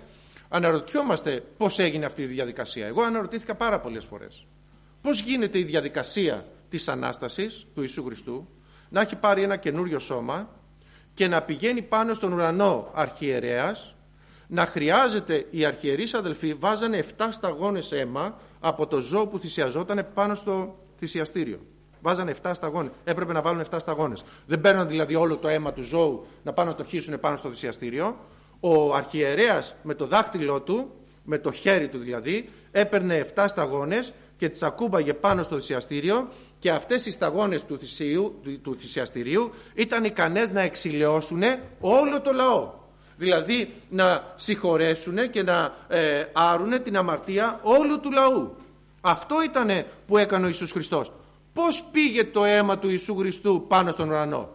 αναρωτιόμαστε πώς έγινε αυτή η διαδικασία. Εγώ αναρωτήθηκα πάρα πολλές φορές. Πώς γίνεται η διαδικασία της Ανάστασης του Ιησού Χριστού, να έχει πάρει ένα καινούριο σώμα και να πηγαίνει πάνω στον ουρανό αρχιερέας, να χρειάζεται, οι αρχιερείς αδελφοί βάζανε εφτά σταγόνες αίμα από το ζώο που θυσιαζόταν πάνω στο θυσιαστήριο. Βάζανε εφτά σταγόνες. Έπρεπε να βάλουν εφτά σταγόνες. Δεν παίρναν δηλαδή όλο το αίμα του ζώου να πάνε να το χύσουν πάνω στο θυσιαστήριο. Ο αρχιερέας με το δάχτυλό του, με το χέρι του δηλαδή, έπαιρνε εφτά σταγόνες και τις ακούμπαγε πάνω στο θυσιαστήριο, και αυτές οι σταγόνες του, θυσίου, του θυσιαστηρίου ήταν ικανές να εξηλαιώσουν όλο το λαό. Δηλαδή να συγχωρέσουν και να ε, άρουν την αμαρτία όλου του λαού. Αυτό ήταν που έκανε ο Ιησούς Χριστός. Πώς πήγε το αίμα του Ιησού Χριστού πάνω στον ουρανό?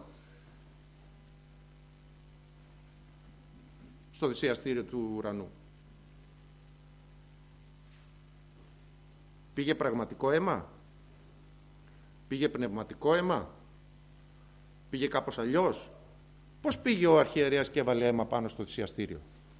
Στο θυσιαστήριο του ουρανού. Πήγε πραγματικό αίμα? Πήγε πνευματικό αίμα? Πήγε κάπως αλλιώς? Πώς πήγε ο αρχιερέας και έβαλε αίμα πάνω στο θυσιαστήριο?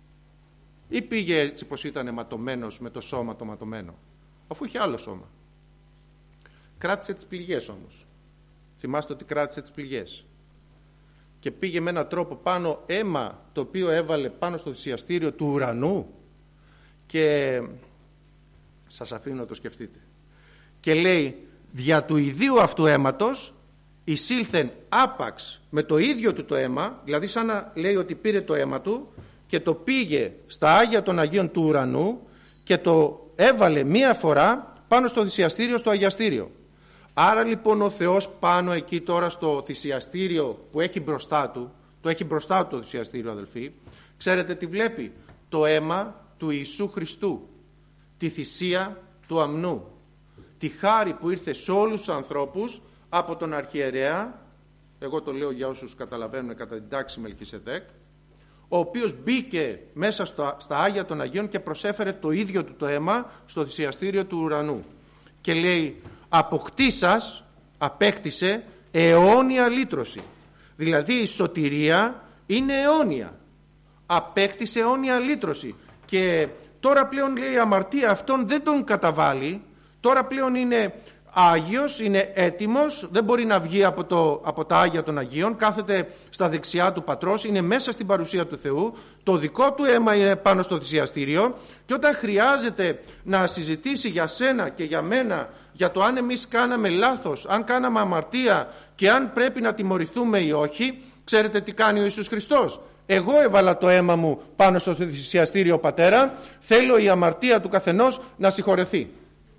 Ή πήγε έτσι πως ήταν ματωμένος με το σώμα το ματωμένο, αφού είχε άλλο σώμα? Κράτησε τις πληγές όμως. Θυμάστε ότι κράτησε τις πληγές. Και πήγε με έναν τρόπο πάνω αίμα το οποίο έβαλε πάνω στο θυσιαστήριο του ουρανού. Και σας αφήνω να το σκεφτείτε. Και λέει, δια του ιδίου αυτού αίματος εισήλθεν άπαξ με το ίδιο του το αίμα, δηλαδή σαν να λέει ότι πήρε το αίμα του και το πήγε στα Άγια των Αγίων του ουρανού και το έβαλε μία φορά πάνω στο θυσιαστήριο, στο αγιαστήριο. Άρα λοιπόν ο Θεός πάνω εκεί τώρα στο θυσιαστήριο που έχει μπροστά του, το έχει μπροστά του το θυσιαστήριο αδελφοί, ξέρετε τι βλέπει? Το αίμα του Ιησού Χριστού, τη θυσία του αμνού, τη χάρη που ήρθε σε όλους τους ανθρώπους από τον αρχιερέα, εγώ το λέω για όσους καταλαβαίνουν κατά την τάξη Μελχισεδέκ, ο οποίος μπήκε μέσα στα, στα Άγια των Αγίων και προσέφερε το ίδιο του το αίμα στο θυσιαστήριο του ουρανού. Και λέει, αποκτήσας, απέκτησε αιώνια λύτρωση. Δηλαδή η σωτηρία είναι αιώνια. Απέκτησε αιώνια λύτρωση. Και τώρα πλέον λέει η αμαρτία αυτόν δεν τον καταβάλει. Τώρα πλέον είναι Άγιος, είναι έτοιμος, δεν μπορεί να βγει από, το, από τα Άγια των Αγίων, κάθεται στα δεξιά του Πατρός, είναι μέσα στην παρουσία του Θεού, το δικό του αίμα είναι πάνω στο θυσιαστήριο, και όταν χρειάζεται να συζητήσει για σένα και για μένα, για το αν εμείς κάναμε λάθος, αν κάναμε αμαρτία και αν πρέπει να τιμωρηθούμε ή όχι, ξέρετε τι κάνει ο Ιησούς Χριστός? Εγώ έβαλα το αίμα μου πάνω στο θυσιαστήριο, Πατέρα, θέλω η αμαρτία του καθενός να συγχωρεθεί.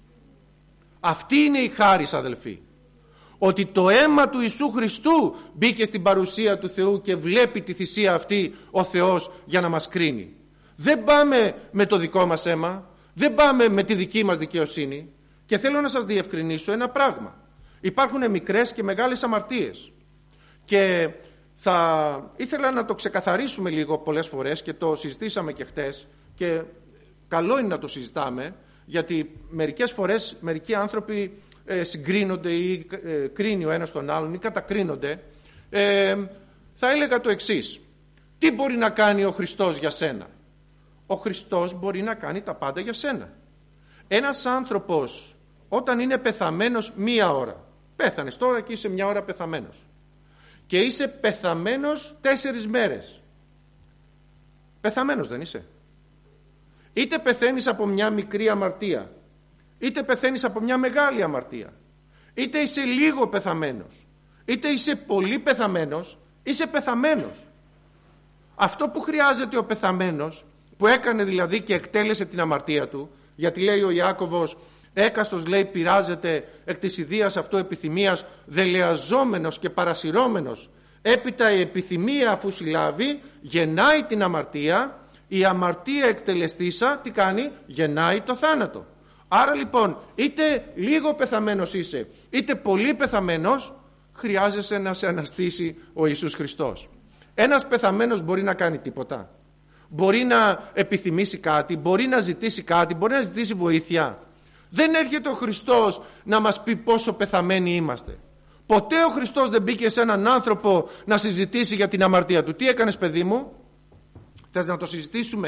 Αυτή είναι η χάρις αδελφοί, ότι το αίμα του Ιησού Χριστού μπήκε στην παρουσία του Θεού και βλέπει τη θυσία αυτή ο Θεός για να μας κρίνει. Δεν πάμε με το δικό μας αίμα, δεν πάμε με τη δική μας δικαιοσύνη. Και θέλω να σας διευκρινίσω ένα πράγμα. Υπάρχουν μικρές και μεγάλες αμαρτίες, και θα ήθελα να το ξεκαθαρίσουμε λίγο πολλές φορές, και το συζητήσαμε και χτες, και καλό είναι να το συζητάμε, γιατί μερικές φορές μερικοί άνθρωποι ε, συγκρίνονται ή ε, κρίνει ο ένας τον άλλον ή κατακρίνονται. Ε, θα έλεγα το εξής: τι μπορεί να κάνει ο Χριστός για σένα? Ο Χριστός μπορεί να κάνει τα πάντα για σένα. Ένας άνθρωπος όταν είναι πεθαμένος μία ώρα, πέθανες τώρα και είσαι μια ώρα πεθαμένος, και είσαι πεθαμένος τέσσερις μέρες, πεθαμένος δεν είσαι? Είτε πεθαίνεις από μια μικρή αμαρτία, είτε πεθαίνεις από μια μεγάλη αμαρτία, είτε είσαι λίγο πεθαμένος, είτε είσαι πολύ πεθαμένος, είσαι πεθαμένος. Αυτό που χρειάζεται ο πεθαμένος, που έκανε δηλαδή και εκτέλεσε την αμαρτία του, γιατί λέει ο Ιάκωβος, έκαστος λέει πειράζεται εκ της ιδείας αυτού επιθυμίας, δελεαζόμενος και παρασυρώμενος, έπειτα η επιθυμία αφού συλλάβει γεννάει την αμαρτία, η αμαρτία εκτελεστήσα τι κάνει? Γεννάει το θάνατο. Άρα λοιπόν είτε λίγο πεθαμένος είσαι είτε πολύ πεθαμένος, χρειάζεσαι να σε αναστήσει ο Ιησούς Χριστός. Ένας πεθαμένος μπορεί να κάνει τίποτα? Μπορεί να επιθυμήσει κάτι, μπορεί να ζητήσει κάτι, μπορεί να ζητήσει βοήθεια? Δεν έρχεται ο Χριστός να μας πει πόσο πεθαμένοι είμαστε. Ποτέ ο Χριστός δεν μπήκε σε έναν άνθρωπο να συζητήσει για την αμαρτία του. Τι έκανες παιδί μου? Θες να το συζητήσουμε?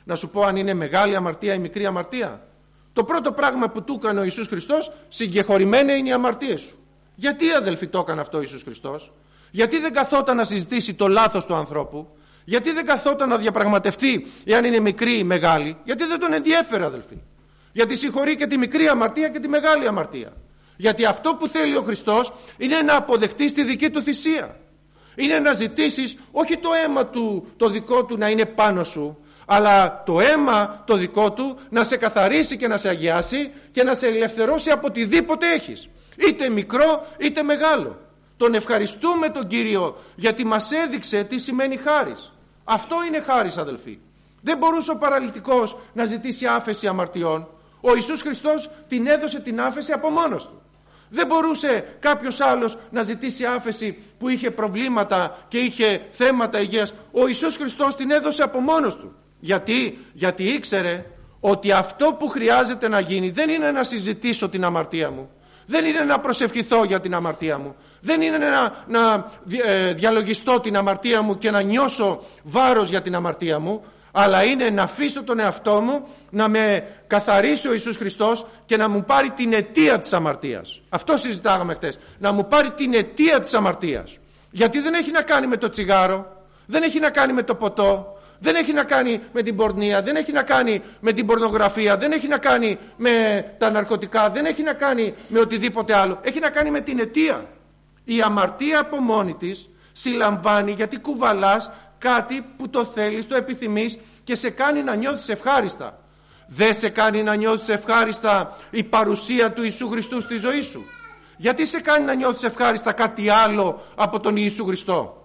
Να σου πω αν είναι μεγάλη αμαρτία ή μικρή αμαρτία. Το πρώτο πράγμα που του έκανε ο Ιησούς Χριστός, συγκεχωρημένα είναι οι αμαρτίες σου. Γιατί, αδελφοί, το έκανε αυτό ο Ιησούς Χριστός? Γιατί δεν καθόταν να συζητήσει το λάθος του ανθρώπου? Γιατί δεν καθόταν να διαπραγματευτεί εάν είναι μικρή ή μεγάλη? Γιατί δεν τον ενδιέφερε, αδελφοί? Γιατί συγχωρεί και τη μικρή αμαρτία και τη μεγάλη αμαρτία. Γιατί αυτό που θέλει ο Χριστός είναι να αποδεχτείς τη δική του θυσία. Είναι να ζητήσεις όχι το αίμα του, το δικό του να είναι πάνω σου, αλλά το αίμα το δικό του να σε καθαρίσει και να σε αγιάσει και να σε ελευθερώσει από οτιδήποτε έχεις, είτε μικρό είτε μεγάλο. Τον ευχαριστούμε τον Κύριο γιατί μας έδειξε τι σημαίνει χάρις. Αυτό είναι χάρις, αδελφοί. Δεν μπορούσε ο παραλυτικός να ζητήσει άφεση αμαρτιών. Ο Ιησούς Χριστός την έδωσε την άφεση από μόνος του. Δεν μπορούσε κάποιος άλλος να ζητήσει άφεση που είχε προβλήματα και είχε θέματα υγείας. Ο Ιησούς Χριστός την έδωσε από μόνος του. Γιατί? Γιατί ήξερε ότι αυτό που χρειάζεται να γίνει δεν είναι να συζητήσω την αμαρτία μου, δεν είναι να προσευχηθώ για την αμαρτία μου, δεν είναι να, να ε, διαλογιστώ την αμαρτία μου και να νιώσω βάρος για την αμαρτία μου, αλλά είναι να αφήσω τον εαυτό μου να με καθαρίσει ο Ιησούς Χριστός και να μου πάρει την αιτία της αμαρτίας. Αυτό συζητάγαμε χτες. Να μου πάρει την αιτία της αμαρτίας. Γιατί δεν έχει να κάνει με το τσιγάρο, δεν έχει να κάνει με το ποτό, δεν έχει να κάνει με την πορνεία, δεν έχει να κάνει με την πορνογραφία, δεν έχει να κάνει με τα ναρκωτικά, δεν έχει να κάνει με οτιδήποτε άλλο. Έχει να κάνει με την αιτία. Η αμαρτία από μόνη της συλλαμβάνει γιατί κουβαλάς κάτι που το θέλεις, το επιθυμείς και σε κάνει να νιώθεις ευχάριστα. Δεν σε κάνει να νιώθεις ευχάριστα η παρουσία του Ιησού Χριστού στη ζωή σου? Γιατί σε κάνει να νιώθεις ευχάριστα κάτι άλλο από τον Ιησού Χριστό?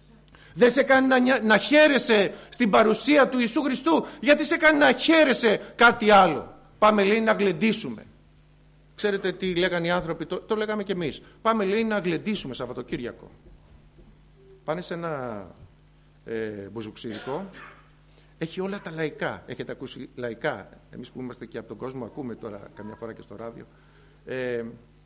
Δεν σε κάνει να, να χαίρεσαι στην παρουσία του Ιησού Χριστού? Γιατί σε κάνει να χαίρεσαι κάτι άλλο? Πάμε, λέει, να γλεντήσουμε. Ξέρετε τι λέγανε οι άνθρωποι? Το, το λέγαμε κι εμείς. Πάμε, λέει, να γλεντήσουμε Σαββατοκύριακο. Πάνε σε ένα ε, μπουζουξιδικό. Έχει όλα τα λαϊκά. Έχετε ακούσει λαϊκά? Εμείς που είμαστε και από τον κόσμο ακούμε τώρα καμιά φορά και στο ράδιο. Ε,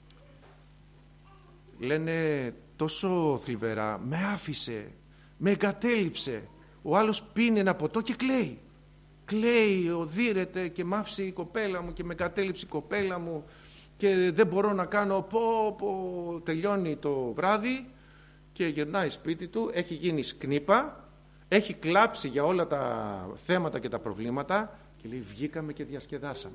λένε τόσο θλιβερά, με άφησε, με εγκατέλειψε. Ο άλλος πίνει ένα ποτό και κλαίει. Κλαίει, οδύρεται και μ' άφησε η κοπέλα μου και με εγκατέλειψε η κοπέλα μου και δεν μπορώ να κάνω. Πω, πω. Τελειώνει το βράδυ και γυρνάει σπίτι του, έχει γίνει σκνίπα, έχει κλάψει για όλα τα θέματα και τα προβλήματα και λέει βγήκαμε και διασκεδάσαμε.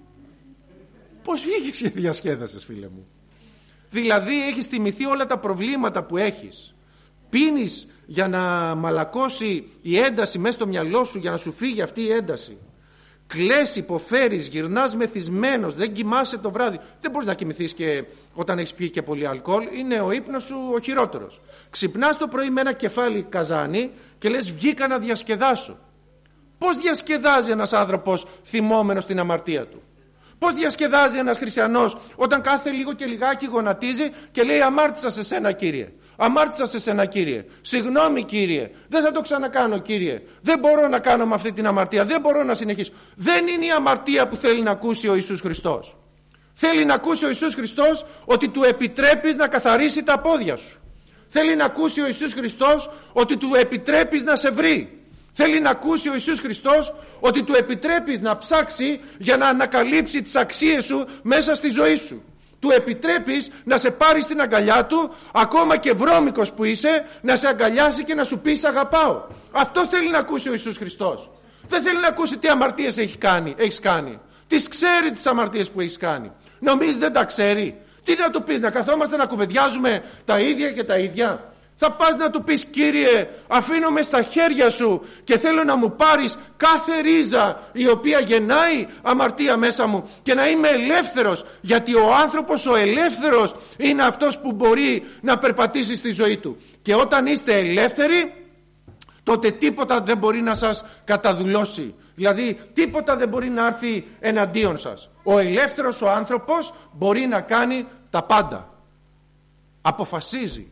Πώς βγήκες και διασκέδασες, φίλε μου? Δηλαδή έχεις θυμηθεί όλα τα προβλήματα που έχεις. Πίνεις για να μαλακώσει η ένταση μέσα στο μυαλό σου, για να σου φύγει αυτή η ένταση. Κλαις, υποφέρεις, γυρνάς μεθυσμένος, δεν κοιμάσαι το βράδυ. Δεν μπορείς να κοιμηθείς και όταν έχεις πιει και πολύ αλκοόλ, είναι ο ύπνος σου ο χειρότερος. Ξυπνάς το πρωί με ένα κεφάλι καζάνι και λες βγήκα να διασκεδάσω. Πώς διασκεδάζει ένας άνθρωπος θυμόμενος την αμαρτία του? Πώς διασκεδάζει ένας χριστιανός όταν κάθε λίγο και λιγάκι γονατίζει και λέει αμάρτησα σε σένα, Κύριε? Αμάρτησα σε σένα, Κύριε. Συγγνώμη, Κύριε. Δεν θα το ξανακάνω, Κύριε. Δεν μπορώ να κάνω με αυτή την αμαρτία. Δεν μπορώ να συνεχίσω. Δεν είναι η αμαρτία που θέλει να ακούσει ο Ιησούς Χριστός. Θέλει να ακούσει ο Ιησούς Χριστός ότι του επιτρέπεις να καθαρίσει τα πόδια σου. Θέλει να ακούσει ο Ιησούς Χριστός ότι του επιτρέπεις να σε βρει. Θέλει να ακούσει ο Ιησούς Χριστός ότι του επιτρέπεις να ψάξει για να ανακαλύψει τις αξίες σου μέσα στη ζωή σου. Του επιτρέπεις να σε πάρει στην αγκαλιά του, ακόμα και βρώμικος που είσαι, να σε αγκαλιάσει και να σου πει «Σ' αγαπάω». Αυτό θέλει να ακούσει ο Ιησούς Χριστός. Δεν θέλει να ακούσει τι αμαρτίες έχει κάνει, έχεις κάνει. Τις ξέρει τις αμαρτίες που έχεις κάνει. Νομίζεις δεν τα ξέρει? Τι να του πεις, να καθόμαστε να κουβεντιάζουμε τα ίδια και τα ίδια? Θα πας να του πεις «Κύριε, αφήνομαι στα χέρια σου και θέλω να μου πάρεις κάθε ρίζα η οποία γεννάει αμαρτία μέσα μου και να είμαι ελεύθερος», γιατί ο άνθρωπος ο ελεύθερος είναι αυτός που μπορεί να περπατήσει στη ζωή του. Και όταν είστε ελεύθεροι, τότε τίποτα δεν μπορεί να σας καταδουλώσει. Δηλαδή τίποτα δεν μπορεί να έρθει εναντίον σας. Ο ελεύθερος ο άνθρωπος μπορεί να κάνει τα πάντα. Αποφασίζει.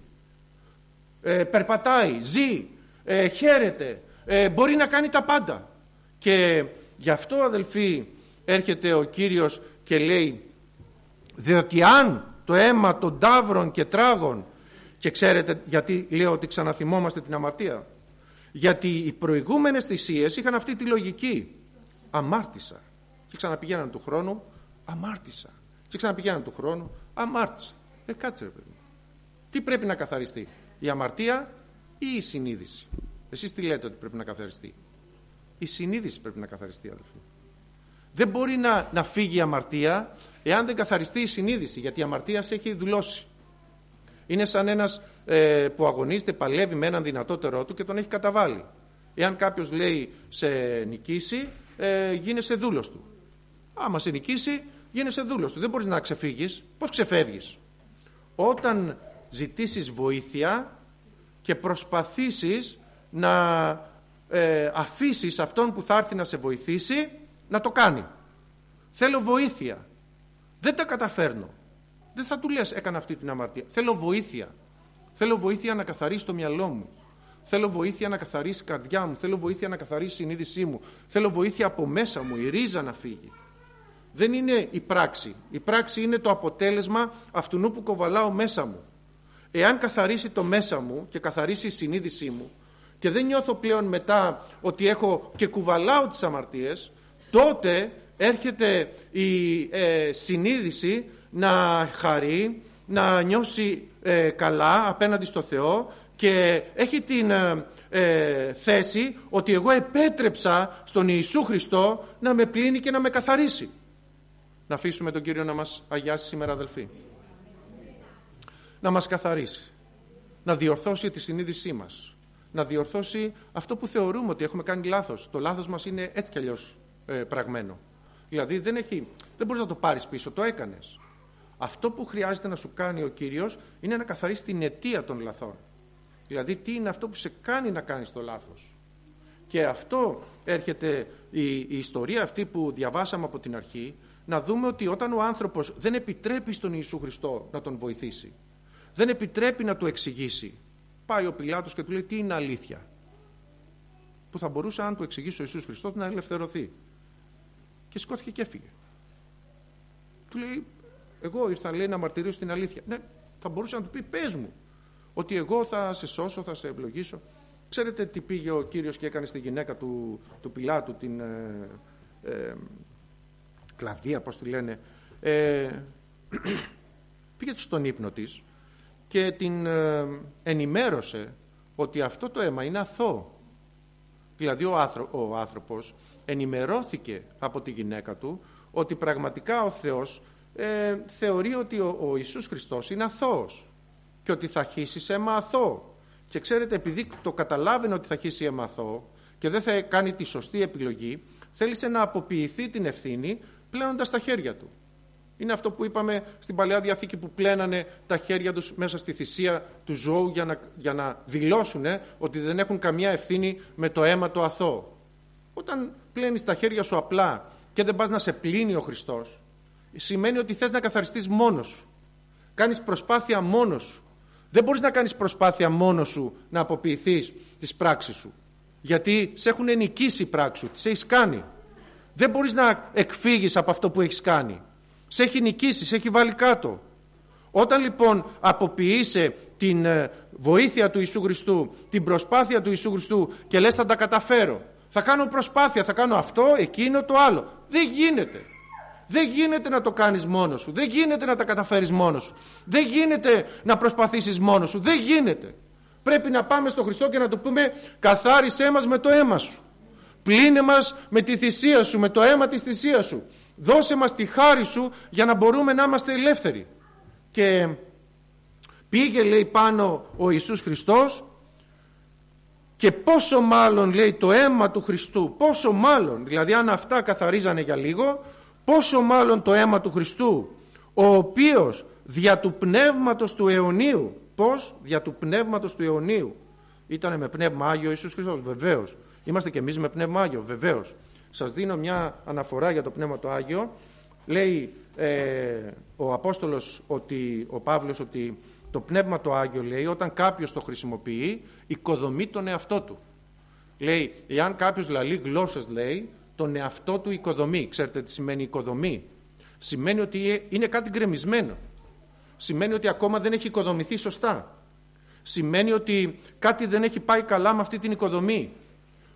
Ε, περπατάει, ζει, ε, χαίρεται, ε, μπορεί να κάνει τα πάντα. Και γι' αυτό, αδελφοί, έρχεται ο Κύριος και λέει διότι αν το αίμα των ταύρων και τράγων, και ξέρετε γιατί λέω ότι ξαναθυμόμαστε την αμαρτία? Γιατί οι προηγούμενες θυσίες είχαν αυτή τη λογική. αμάρτησα. Και ξαναπηγαίναν του χρόνου, αμάρτησα. Και ξαναπηγαίναν του χρόνου, αμάρτησα. Ε, κάτσε ρε παιδί. Τι πρέπει να καθαριστεί, η αμαρτία ή η συνείδηση? Εσείς τι λέτε ότι πρέπει να καθαριστεί? Η συνείδηση πρέπει να καθαριστεί, αδελφοί. Δεν μπορεί να, να φύγει η αμαρτία εάν δεν καθαριστεί η συνείδηση, γιατί η αμαρτία σε έχει δουλώσει. Είναι σαν ένας ε, που αγωνίζεται, παλεύει με έναν δυνατότερό του και τον έχει καταβάλει. Εάν κάποιος λέει σε νικήσει, ε, γίνεσαι δούλος του. Άμα σε νικήσει, γίνεσαι δούλος του. Δεν μπορείς να ξεφύγεις. Πώς ξεφεύγεις? Όταν ζητήσεις βοήθεια και προσπαθήσεις να ε, αφήσεις αυτόν που θα έρθει να σε βοηθήσει να το κάνει. Θέλω βοήθεια. Δεν τα καταφέρνω. Δεν θα του λες έκανα αυτή την αμαρτία. Θέλω βοήθεια. Θέλω βοήθεια να καθαρίσει το μυαλό μου. Θέλω βοήθεια να καθαρίσει η καρδιά μου. Θέλω βοήθεια να καθαρίσει η συνείδησή μου. Θέλω βοήθεια από μέσα μου, η ρίζα να φύγει. Δεν είναι η πράξη. Η πράξη είναι το αποτέλεσμα αυτού που κοβαλάω μέσα μου. Εάν καθαρίσει το μέσα μου και καθαρίσει η συνείδησή μου και δεν νιώθω πλέον μετά ότι έχω και κουβαλάω τις αμαρτίες, τότε έρχεται η ε, συνείδηση να χαρεί, να νιώσει ε, καλά απέναντι στο Θεό και έχει την ε, ε, θέση ότι εγώ επέτρεψα στον Ιησού Χριστό να με πλύνει και να με καθαρίσει. Να αφήσουμε τον Κύριο να μας αγιάσει σήμερα, αδελφοί. Να μας καθαρίσει. Να διορθώσει τη συνείδησή μας. Να διορθώσει αυτό που θεωρούμε ότι έχουμε κάνει λάθος. Το λάθος μας είναι έτσι κι αλλιώς ε, πραγμένο. Δηλαδή δεν, έχει, δεν μπορείς να το πάρεις πίσω, το έκανες. Αυτό που χρειάζεται να σου κάνει ο Κύριος είναι να καθαρίσει την αιτία των λαθών. Δηλαδή τι είναι αυτό που σε κάνει να κάνεις το λάθος. Και αυτό έρχεται η, η ιστορία αυτή που διαβάσαμε από την αρχή, να δούμε ότι όταν ο άνθρωπος δεν επιτρέπει στον Ιησού Χριστό να τον βοηθήσει, δεν επιτρέπει να του εξηγήσει, πάει ο Πιλάτος και του λέει τι είναι αλήθεια, που θα μπορούσε αν του εξηγήσει ο Ιησούς Χριστός να ελευθερωθεί. Και σηκώθηκε και έφυγε. Του λέει, εγώ ήρθα, λέει, να μαρτυρήσω την αλήθεια. Ναι, θα μπορούσε να του πει, πες μου, ότι εγώ θα σε σώσω, θα σε ευλογήσω. Ξέρετε τι πήγε ο Κύριος και έκανε στη γυναίκα του, του Πιλάτου, την ε, ε, Κλαβδία, πώς τη λένε. Ε, πήγε στον ύπνο της και την ε, ενημέρωσε ότι αυτό το αίμα είναι αθώο. Δηλαδή ο, άνθρω, ο άνθρωπος ενημερώθηκε από τη γυναίκα του ότι πραγματικά ο Θεός ε, θεωρεί ότι ο, ο Ιησούς Χριστός είναι αθώος και ότι θα χύσει σε αίμα αθώο. Και ξέρετε, επειδή το καταλάβαινε ότι θα χύσει αίμα αθώο και δεν θα κάνει τη σωστή επιλογή, θέλησε να αποποιηθεί την ευθύνη πλένοντας τα χέρια του. Είναι αυτό που είπαμε στην Παλαιά Διαθήκη, που πλένανε τα χέρια τους μέσα στη θυσία του ζώου για να, για να δηλώσουν ότι δεν έχουν καμία ευθύνη με το αίμα το αθώο. Όταν πλένεις τα χέρια σου απλά και δεν πας να σε πλύνει ο Χριστός, σημαίνει ότι θες να καθαριστείς μόνος σου. Κάνεις προσπάθεια μόνος σου. Δεν μπορείς να κάνεις προσπάθεια μόνος σου να αποποιηθείς τις πράξεις σου. Γιατί σε έχουν νικήσει οι πράξεις σου, τις έχεις κάνει. Δεν μπορείς να εκφύγεις από αυτό που έχεις κάνει. Σε έχει νικήσει, σε έχει βάλει κάτω. Όταν λοιπόν αποποιείσαι την βοήθεια του Ιησού Χριστού, την προσπάθεια του Ιησού Χριστού και λες θα τα καταφέρω, θα κάνω προσπάθεια, θα κάνω αυτό, εκείνο, το άλλο. Δεν γίνεται. Δεν γίνεται να το κάνεις μόνος σου. Δεν γίνεται να τα καταφέρεις μόνος σου. Δεν γίνεται να προσπαθήσεις μόνος σου. Δεν γίνεται. Πρέπει να πάμε στον Χριστό και να του πούμε, καθάρισέ μας με το αίμα σου. Πλύνε μας με τη θυσία σου, με το αίμα της θυσίας σου. Δώσε μας τη χάρη σου για να μπορούμε να είμαστε ελεύθεροι. Και πήγε, λέει, πάνω ο Ιησούς Χριστός και πόσο μάλλον, λέει, το αίμα του Χριστού, πόσο μάλλον, δηλαδή αν αυτά καθαρίζανε για λίγο, πόσο μάλλον το αίμα του Χριστού, ο οποίος δια του πνεύματος του αιωνίου, πώς, δια του πνεύματος του αιωνίου, ήτανε με πνεύμα Άγιο ο Ιησούς Χριστός, βεβαίως. Είμαστε και εμείς με πνεύμα Άγιο, βεβαίως. Σας δίνω μια αναφορά για το πνεύμα το Άγιο. Λέει ε, ο Απόστολος, ότι, ο Παύλος, ότι το πνεύμα το Άγιο, λέει, όταν κάποιος το χρησιμοποιεί, οικοδομεί τον εαυτό του. Λέει, εάν κάποιος λαλεί γλώσσες, λέει, τον εαυτό του οικοδομεί. Ξέρετε τι σημαίνει οικοδομή? Σημαίνει ότι είναι κάτι γκρεμισμένο. Σημαίνει ότι ακόμα δεν έχει οικοδομηθεί σωστά. Σημαίνει ότι κάτι δεν έχει πάει καλά με αυτή την οικοδομή.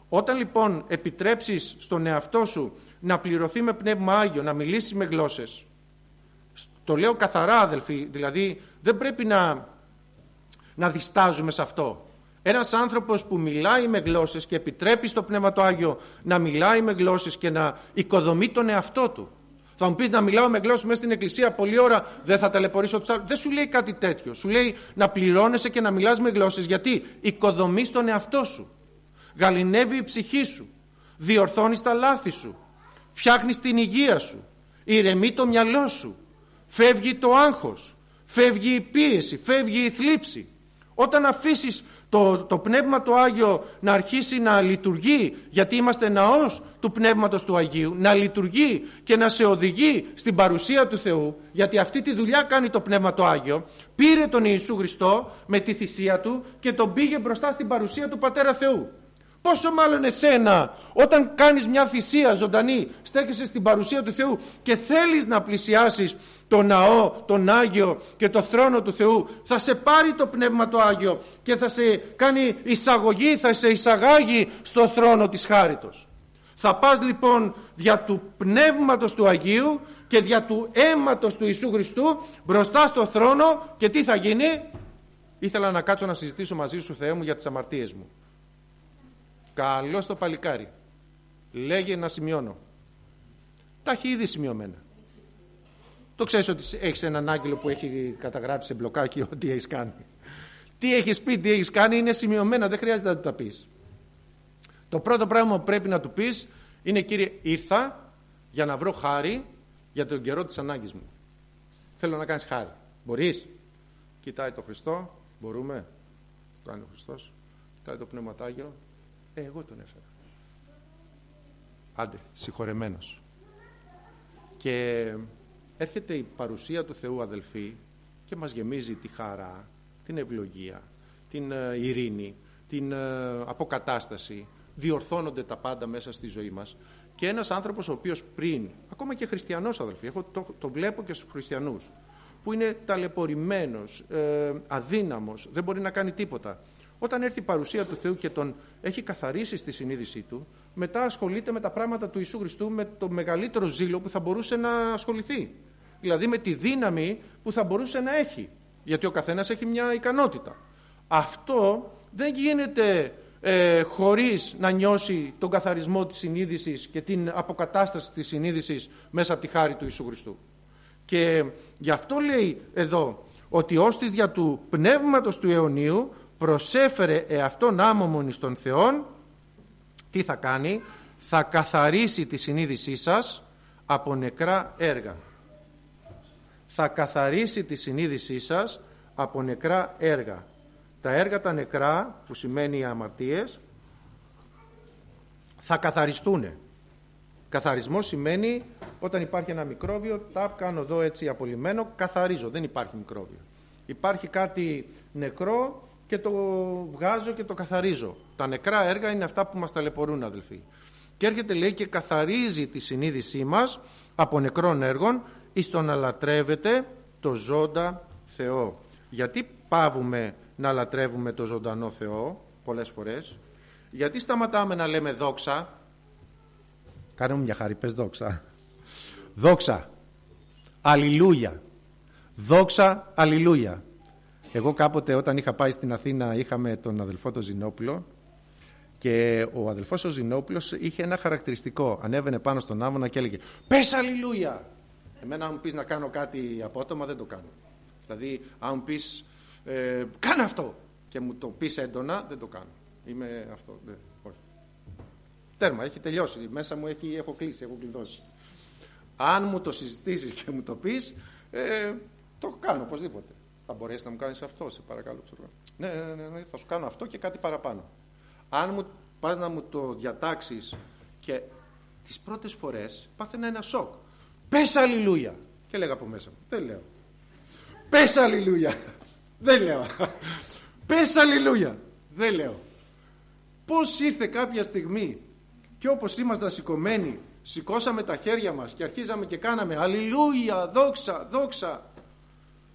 Όταν λοιπόν επιτρέψεις στον εαυτό σου να πληρωθεί με Πνεύμα Άγιο, να μιλήσει με γλώσσες, το λέω καθαρά αδελφοί, δηλαδή δεν πρέπει να, να διστάζουμε σε αυτό. Ένας άνθρωπος που μιλάει με γλώσσες και επιτρέπει στο Πνεύμα το Άγιο να μιλάει με γλώσσες και να οικοδομεί τον εαυτό του. Θα μου πεις να μιλάω με γλώσσες μέσα στην εκκλησία πολλή ώρα, δεν θα ταλαιπωρήσω τους άλλους. Δεν σου λέει κάτι τέτοιο. Σου λέει να πληρώνεσαι και να μιλάς με γλώσσες, γιατί οικοδομείς τον εαυτό σου. Γαληνεύει η ψυχή σου. Διορθώνεις τα λάθη σου. Φτιάχνεις την υγεία σου. Ηρεμεί το μυαλό σου. Φεύγει το άγχος. Φεύγει η πίεση. Φεύγει η θλίψη. Όταν αφήσεις το, το Πνεύμα το Άγιο να αρχίσει να λειτουργεί, γιατί είμαστε ναός του Πνεύματος του Αγίου, να λειτουργεί και να σε οδηγεί στην παρουσία του Θεού, γιατί αυτή τη δουλειά κάνει το Πνεύμα το Άγιο, πήρε τον Ιησού Χριστό με τη θυσία του και τον πήγε μπροστά στην παρουσία του Πατέρα Θεού. Πόσο μάλλον εσένα, όταν κάνεις μια θυσία ζωντανή, στέκεσαι στην παρουσία του Θεού και θέλεις να πλησιάσεις το ναό, τον Άγιο και το θρόνο του Θεού, θα σε πάρει το Πνεύμα το Άγιο και θα σε κάνει εισαγωγή, θα σε εισαγάγει στο θρόνο της χάριτος. Θα πας λοιπόν δια του Πνεύματος του Αγίου και δια του αίματος του Ιησού Χριστού μπροστά στο θρόνο, και τι θα γίνει? Ήθελα να κάτσω να συζητήσω μαζί σου, Θεέ μου, για τις αμαρτίες μου. Καλώς το παλικάρι. Λέγε να σημειώνω. Τα έχει ήδη σημειωμένα. Το ξέρεις ότι έχεις έναν άγγελο που έχει καταγράψει σε μπλοκάκι ό,τι έχεις κάνει. Τι έχεις πει, τι έχεις κάνει, είναι σημειωμένα, δεν χρειάζεται να του τα πεις. Το πρώτο πράγμα που πρέπει να του πεις είναι: Κύριε, ήρθα για να βρω χάρη για τον καιρό της ανάγκης μου. Θέλω να κάνεις χάρη. Μπορείς? Κοιτάει το Χριστό. Μπορούμε? Το κάνει ο Χριστός. Κοιτάει το Πνεύμα Άγιο. Ε, εγώ τον έφερα. Άντε, συγχωρεμένος. Και έρχεται η παρουσία του Θεού, αδελφοί, και μας γεμίζει τη χαρά, την ευλογία, την ειρήνη, την αποκατάσταση. Διορθώνονται τα πάντα μέσα στη ζωή μας. Και ένας άνθρωπος ο οποίος πριν, ακόμα και χριστιανός, αδελφοί, εγώ το, το βλέπω και στους χριστιανούς, που είναι ταλαιπωρημένος, ε, αδύναμος, δεν μπορεί να κάνει τίποτα. Όταν έρθει η παρουσία του Θεού και τον έχει καθαρίσει στη συνείδησή του, μετά ασχολείται με τα πράγματα του Ιησού Χριστού με το μεγαλύτερο ζήλο που θα μπορούσε να ασχοληθεί. Δηλαδή με τη δύναμη που θα μπορούσε να έχει. Γιατί ο καθένας έχει μια ικανότητα. Αυτό δεν γίνεται ε, χωρίς να νιώσει τον καθαρισμό της συνείδησης και την αποκατάσταση της συνείδησης μέσα από τη χάρη του Ιησού Χριστού. Και γι' αυτό λέει εδώ ότι ως της δια του πνεύματος του αιωνίου προσέφερε εαυτόν άμωμον εις τον Θεόν. Τι θα κάνει? Θα καθαρίσει τη συνείδησή σας από νεκρά έργα. Θα καθαρίσει τη συνείδησή σας από νεκρά έργα. Τα έργα τα νεκρά, που σημαίνει οι αμαρτίες, θα καθαριστούνε. Καθαρισμό σημαίνει όταν υπάρχει ένα μικρόβιο, τα κάνω εδώ έτσι απολυμμένο, καθαρίζω, δεν υπάρχει μικρόβιο. Υπάρχει κάτι νεκρό και το βγάζω και το καθαρίζω. Τα νεκρά έργα είναι αυτά που μας ταλαιπωρούν, αδελφοί. Και έρχεται, λέει, και καθαρίζει τη συνείδησή μας από νεκρών έργων εις το να λατρεύεται το ζώντα Θεό. Γιατί πάβουμε να λατρεύουμε το ζωντανό Θεό πολλές φορές? Γιατί σταματάμε να λέμε δόξα? Κάνε μου μια χάρη, πες δόξα. Δόξα, αλληλούια. Δόξα, αλληλούια. Εγώ κάποτε όταν είχα πάει στην Αθήνα είχαμε τον αδελφό τον Ζηνόπουλο και ο αδελφός ο Ζηνόπουλος είχε ένα χαρακτηριστικό. Ανέβαινε πάνω στον άμμονα και έλεγε «Πες αλληλούια». Εμένα αν μου πεις να κάνω κάτι απότομα δεν το κάνω. Δηλαδή αν μου πεις ε, «Κάνε αυτό» και μου το πεις έντονα δεν το κάνω. Είμαι αυτό, δεν, όχι. Τέρμα, έχει τελειώσει. Μέσα μου έχει, έχω κλείσει, έχω κλειδώσει. Αν μου το συζητήσεις και μου το πεις, ε, το κάνω οπωσδήποτε. Θα μπορέσει να μου κάνεις αυτό, σε παρακαλώ. Ναι, ναι, ναι, ναι, θα σου κάνω αυτό και κάτι παραπάνω. Αν μου πας να μου το διατάξεις και τις πρώτες φορές πάθαινα ένα σοκ. Πες αλληλούια. Και λέγα από μέσα μου. Δεν λέω. Πες αλληλούια. Δεν λέω. Πες αλληλούια. Δεν λέω. Πώς ήρθε κάποια στιγμή και όπως ήμασταν σηκωμένοι, σηκώσαμε τα χέρια μας και αρχίζαμε και κάναμε αλληλούια, δόξα, δόξα.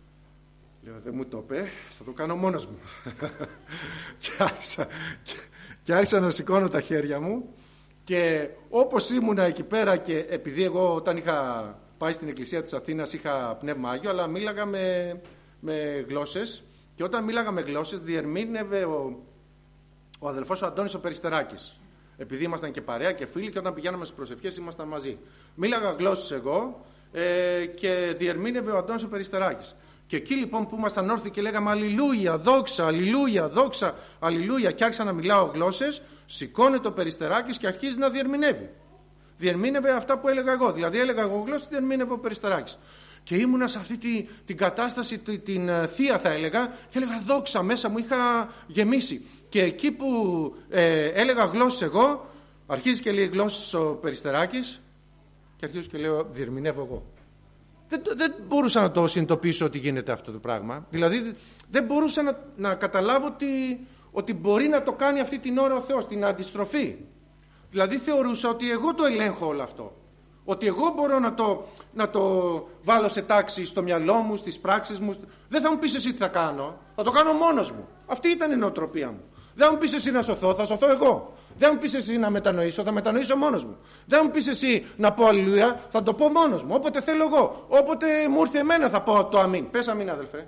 Λέω, δεν μου το είπε, θα το κάνω μόνος μου. Και άρχισα, και Και άρχισα να σηκώνω τα χέρια μου και όπως ήμουνα εκεί πέρα, και επειδή εγώ όταν είχα πάει στην εκκλησία της Αθήνας είχα πνεύμα Άγιο, αλλά μίλαγα με, με γλώσσες, και όταν μίλαγα με γλώσσες διερμήνευε ο, ο αδελφός ο Αντώνης ο Περιστεράκης, επειδή ήμασταν και παρέα και φίλοι, και όταν πηγαίναμε στις προσευχές ήμασταν μαζί. Μίλαγα γλώσσες εγώ ε, και διερμήνευε ο Αντώνης ο Περιστεράκης. Και εκεί λοιπόν που ήμασταν όρθιοι και λέγαμε αλληλούια, δόξα, αλληλούια, δόξα, αλληλούια, και άρχισα να μιλάω γλώσσες, σηκώνεται ο Περιστεράκης και αρχίζει να διερμηνεύει. Διερμήνευε αυτά που έλεγα εγώ. Δηλαδή έλεγα εγώ γλώσσες, διερμήνευε ο Περιστεράκης. Και ήμουνα σε αυτή τη, την κατάσταση, την, την uh, θεία θα έλεγα, και έλεγα δόξα, μέσα μου είχα γεμίσει. Και εκεί που ε, έλεγα γλώσσες εγώ, αρχίζει και λέει γλώσσες ο Περιστεράκης, και αρχίζω και λέω διερμηνεύω εγώ. Δεν, δεν μπορούσα να το συνειδητοποιήσω ότι γίνεται αυτό το πράγμα. Δηλαδή δεν μπορούσα να, να καταλάβω ότι, ότι μπορεί να το κάνει αυτή την ώρα ο Θεός, την αντιστροφή. Δηλαδή θεωρούσα ότι εγώ το ελέγχω όλο αυτό. Ότι εγώ μπορώ να το, να το βάλω σε τάξη στο μυαλό μου, στις πράξεις μου. Δεν θα μου πεις εσύ τι θα κάνω. Θα το κάνω μόνος μου. Αυτή ήταν η νοοτροπία μου. Δεν θα μου πεις εσύ να σωθώ, θα σωθώ εγώ. Δεν θα μου πεις εσύ να μετανοήσω, θα μετανοήσω μόνος μου. Δεν θα μου πεις εσύ να πω αλληλούια, θα το πω μόνος μου. Όποτε θέλω εγώ. Όποτε μου ήρθε εμένα θα πω το αμήν. Πες αμήν, αδελφέ.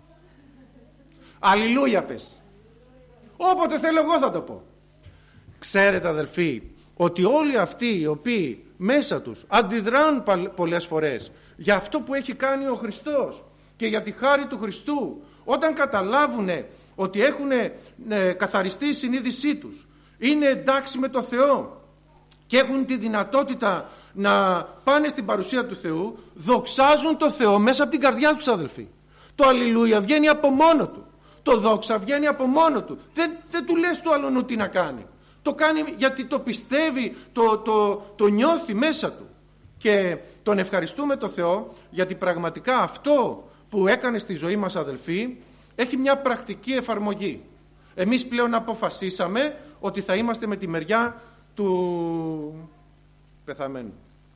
Αλληλούια πες. Όποτε θέλω εγώ θα το πω. Ξέρετε, αδελφοί, ότι όλοι αυτοί οι οποίοι μέσα τους αντιδρούν πολλές φορές για αυτό που έχει κάνει ο Χριστός και για τη χάρη του Χριστού, όταν καταλάβουν ότι έχουν ε, καθαριστεί η συνείδησή τους, είναι εντάξει με το Θεό και έχουν τη δυνατότητα να πάνε στην παρουσία του Θεού, δοξάζουν το Θεό μέσα από την καρδιά τους, αδελφοί. Το αλληλούια βγαίνει από μόνο του. Το δόξα βγαίνει από μόνο του. Δεν, δεν του λες του άλλον τι να κάνει. Το κάνει γιατί το πιστεύει, το, το, το νιώθει μέσα του. Και τον ευχαριστούμε το Θεό γιατί πραγματικά αυτό που έκανε στη ζωή μας, αδελφοί, έχει μια πρακτική εφαρμογή. Εμείς πλέον αποφασίσαμε ότι θα είμαστε με τη μεριά του πεθαμένου.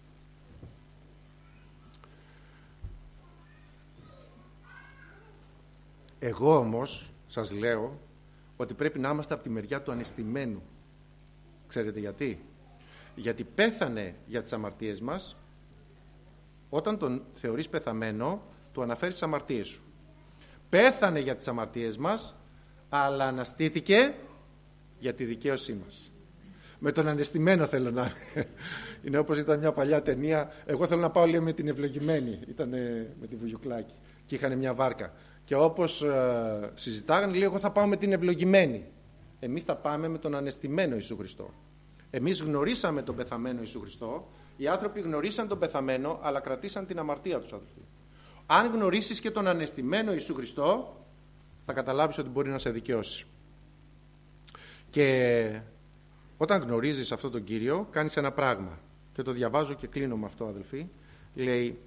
Εγώ όμως σας λέω ότι πρέπει να είμαστε από τη μεριά του ανεστημένου. Ξέρετε γιατί? Γιατί πέθανε για τις αμαρτίες μας. Όταν τον θεωρείς πεθαμένο, του αναφέρεις τις αμαρτίες σου. Πέθανε για τις αμαρτίες μας, αλλά αναστήθηκε για τη δικαίωσή μας. Με τον ανεστημένο θέλω να είναι, όπως ήταν μια παλιά ταινία. Εγώ θέλω να πάω λίγο με την ευλογημένη. Ήταν με τη Βουγιουκλάκη και είχαν μια βάρκα. Και όπως ε, συζητάγανε, λέει, εγώ θα πάω με την ευλογημένη. Εμείς θα πάμε με τον ανεστημένο Ιησού Χριστό. Εμείς γνωρίσαμε τον πεθαμένο Ιησού Χριστό. Οι άνθρωποι γνωρίσαν τον πεθαμένο, αλλά κρατήσαν την αμαρτία τους, αδελφοί. Αν γνωρίσεις και τον ανεστημένο Ιησού Χριστό, θα καταλάβεις ότι μπορεί να σε δικαιώσει. Και όταν γνωρίζεις αυτόν τον Κύριο, κάνεις ένα πράγμα. Και το διαβάζω και κλείνω με αυτό, αδελφοί. Λέει,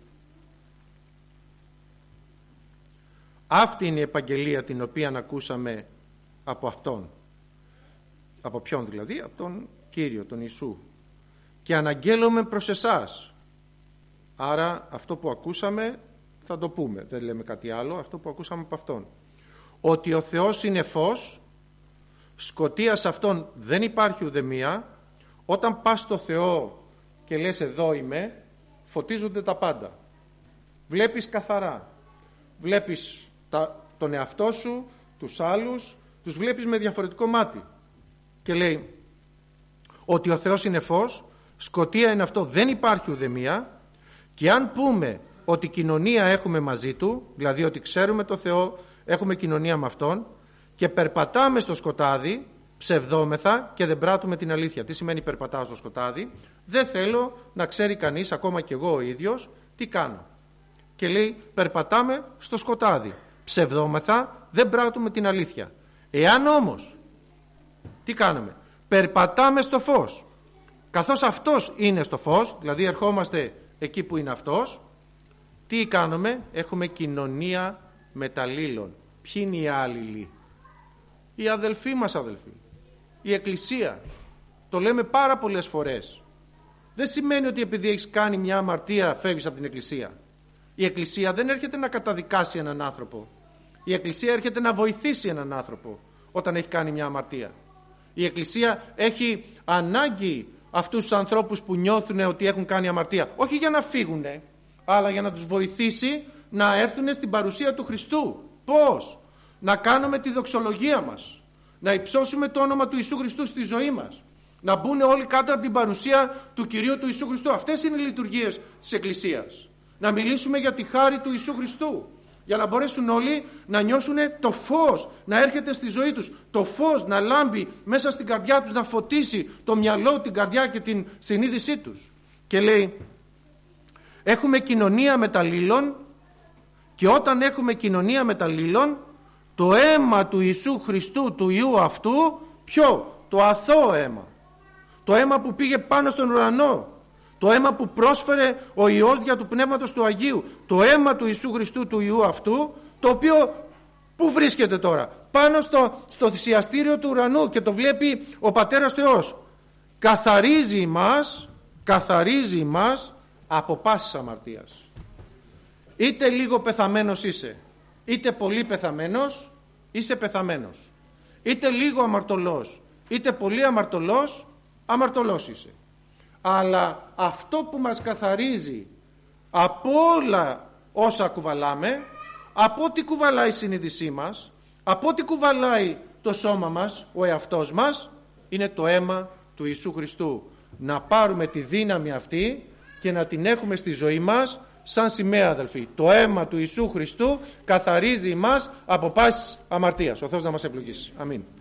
αυτή είναι η επαγγελία την οποία ακούσαμε από Αυτόν. Από ποιον δηλαδή? Από τον Κύριο, τον Ιησού. Και αναγγέλλομαι προς εσάς. Άρα αυτό που ακούσαμε θα το πούμε. Δεν λέμε κάτι άλλο. Αυτό που ακούσαμε από Αυτόν. Ότι ο Θεός είναι φως, σκοτία σε Αυτόν δεν υπάρχει ουδεμία. Όταν πας στο Θεό και λες εδώ είμαι, φωτίζονται τα πάντα. Βλέπεις καθαρά. Βλέπεις τα, τον εαυτό σου, τους άλλους, τους βλέπεις με διαφορετικό μάτι. Και λέει ότι ο Θεός είναι φως, σκοτία είναι αυτό, δεν υπάρχει ουδεμία. Και αν πούμε ότι κοινωνία έχουμε μαζί Του, δηλαδή ότι ξέρουμε το Θεό, έχουμε κοινωνία με Αυτόν, και περπατάμε στο σκοτάδι, ψευδόμεθα και δεν πράττουμε την αλήθεια. Τι σημαίνει περπατάω στο σκοτάδι? Δεν θέλω να ξέρει κανείς, ακόμα και εγώ ο ίδιος, τι κάνω. Και λέει περπατάμε στο σκοτάδι, ψευδόμεθα, δεν πράττουμε την αλήθεια. Εάν όμως, τι κάνουμε? Περπατάμε στο φως. Καθώς Αυτός είναι στο φως, δηλαδή ερχόμαστε εκεί που είναι Αυτός, τι κάνουμε? Έχουμε κοινωνία μεταλλήλων. Ποιοι είναι οι άλλοι? Οι αδελφοί μας, αδελφοί. Η Εκκλησία. Το λέμε πάρα πολλές φορές. Δεν σημαίνει ότι επειδή έχεις κάνει μια αμαρτία φεύγεις από την Εκκλησία. Η Εκκλησία δεν έρχεται να καταδικάσει έναν άνθρωπο. Η Εκκλησία έρχεται να βοηθήσει έναν άνθρωπο όταν έχει κάνει μια αμαρτία. Η Εκκλησία έχει ανάγκη αυτούς τους ανθρώπους που νιώθουν ότι έχουν κάνει αμαρτία. Όχι για να φύγουν, αλλά για να τους βοηθήσει να έρθουν στην παρουσία του Χριστού. Πώς? Να κάνουμε τη δοξολογία μας. Να υψώσουμε το όνομα του Ιησού Χριστού στη ζωή μας. Να μπουν όλοι κάτω από την παρουσία του Κυρίου του Ιησού Χριστού. Αυτές είναι οι λειτουργίες της Εκκλησίας. Να μιλήσουμε για τη χάρη του Ιησού Χριστού. Για να μπορέσουν όλοι να νιώσουν το φως να έρχεται στη ζωή τους. Το φως να λάμπει μέσα στην καρδιά τους, να φωτίσει το μυαλό, την καρδιά και την συνείδησή τους. Και λέει, έχουμε κοινωνία μεταλλήλων, και όταν έχουμε κοινωνία μεταλλήλων, το αίμα του Ιησού Χριστού, του Υιού αυτού, ποιο? Το αθώο αίμα. Το αίμα που πήγε πάνω στον ουρανό. Το αίμα που πρόσφερε ο Υιός δια του Πνεύματος του Αγίου. Το αίμα του Ιησού Χριστού, του Υιού αυτού, το οποίο πού βρίσκεται τώρα? Πάνω στο, στο θυσιαστήριο του ουρανού, και το βλέπει ο Πατέρας Θεός. Καθαρίζει μας, καθαρίζει μας από πάσης αμαρτίας. Είτε λίγο πεθαμένος είσαι, είτε πολύ πεθαμένος, είσαι πεθαμένος. Είτε λίγο αμαρτωλός, είτε πολύ αμαρτωλός, αμαρτωλός είσαι. Αλλά αυτό που μας καθαρίζει από όλα όσα κουβαλάμε, από ό,τι κουβαλάει η συνείδησή μας, από ό,τι κουβαλάει το σώμα μας, ο εαυτός μας, είναι το αίμα του Ιησού Χριστού. Να πάρουμε τη δύναμη αυτή και να την έχουμε στη ζωή μας σαν σημαία, αδελφοί. Το αίμα του Ιησού Χριστού καθαρίζει μας από πάσης αμαρτίας. Ο Θεός να μας ευλογήσει. Αμήν.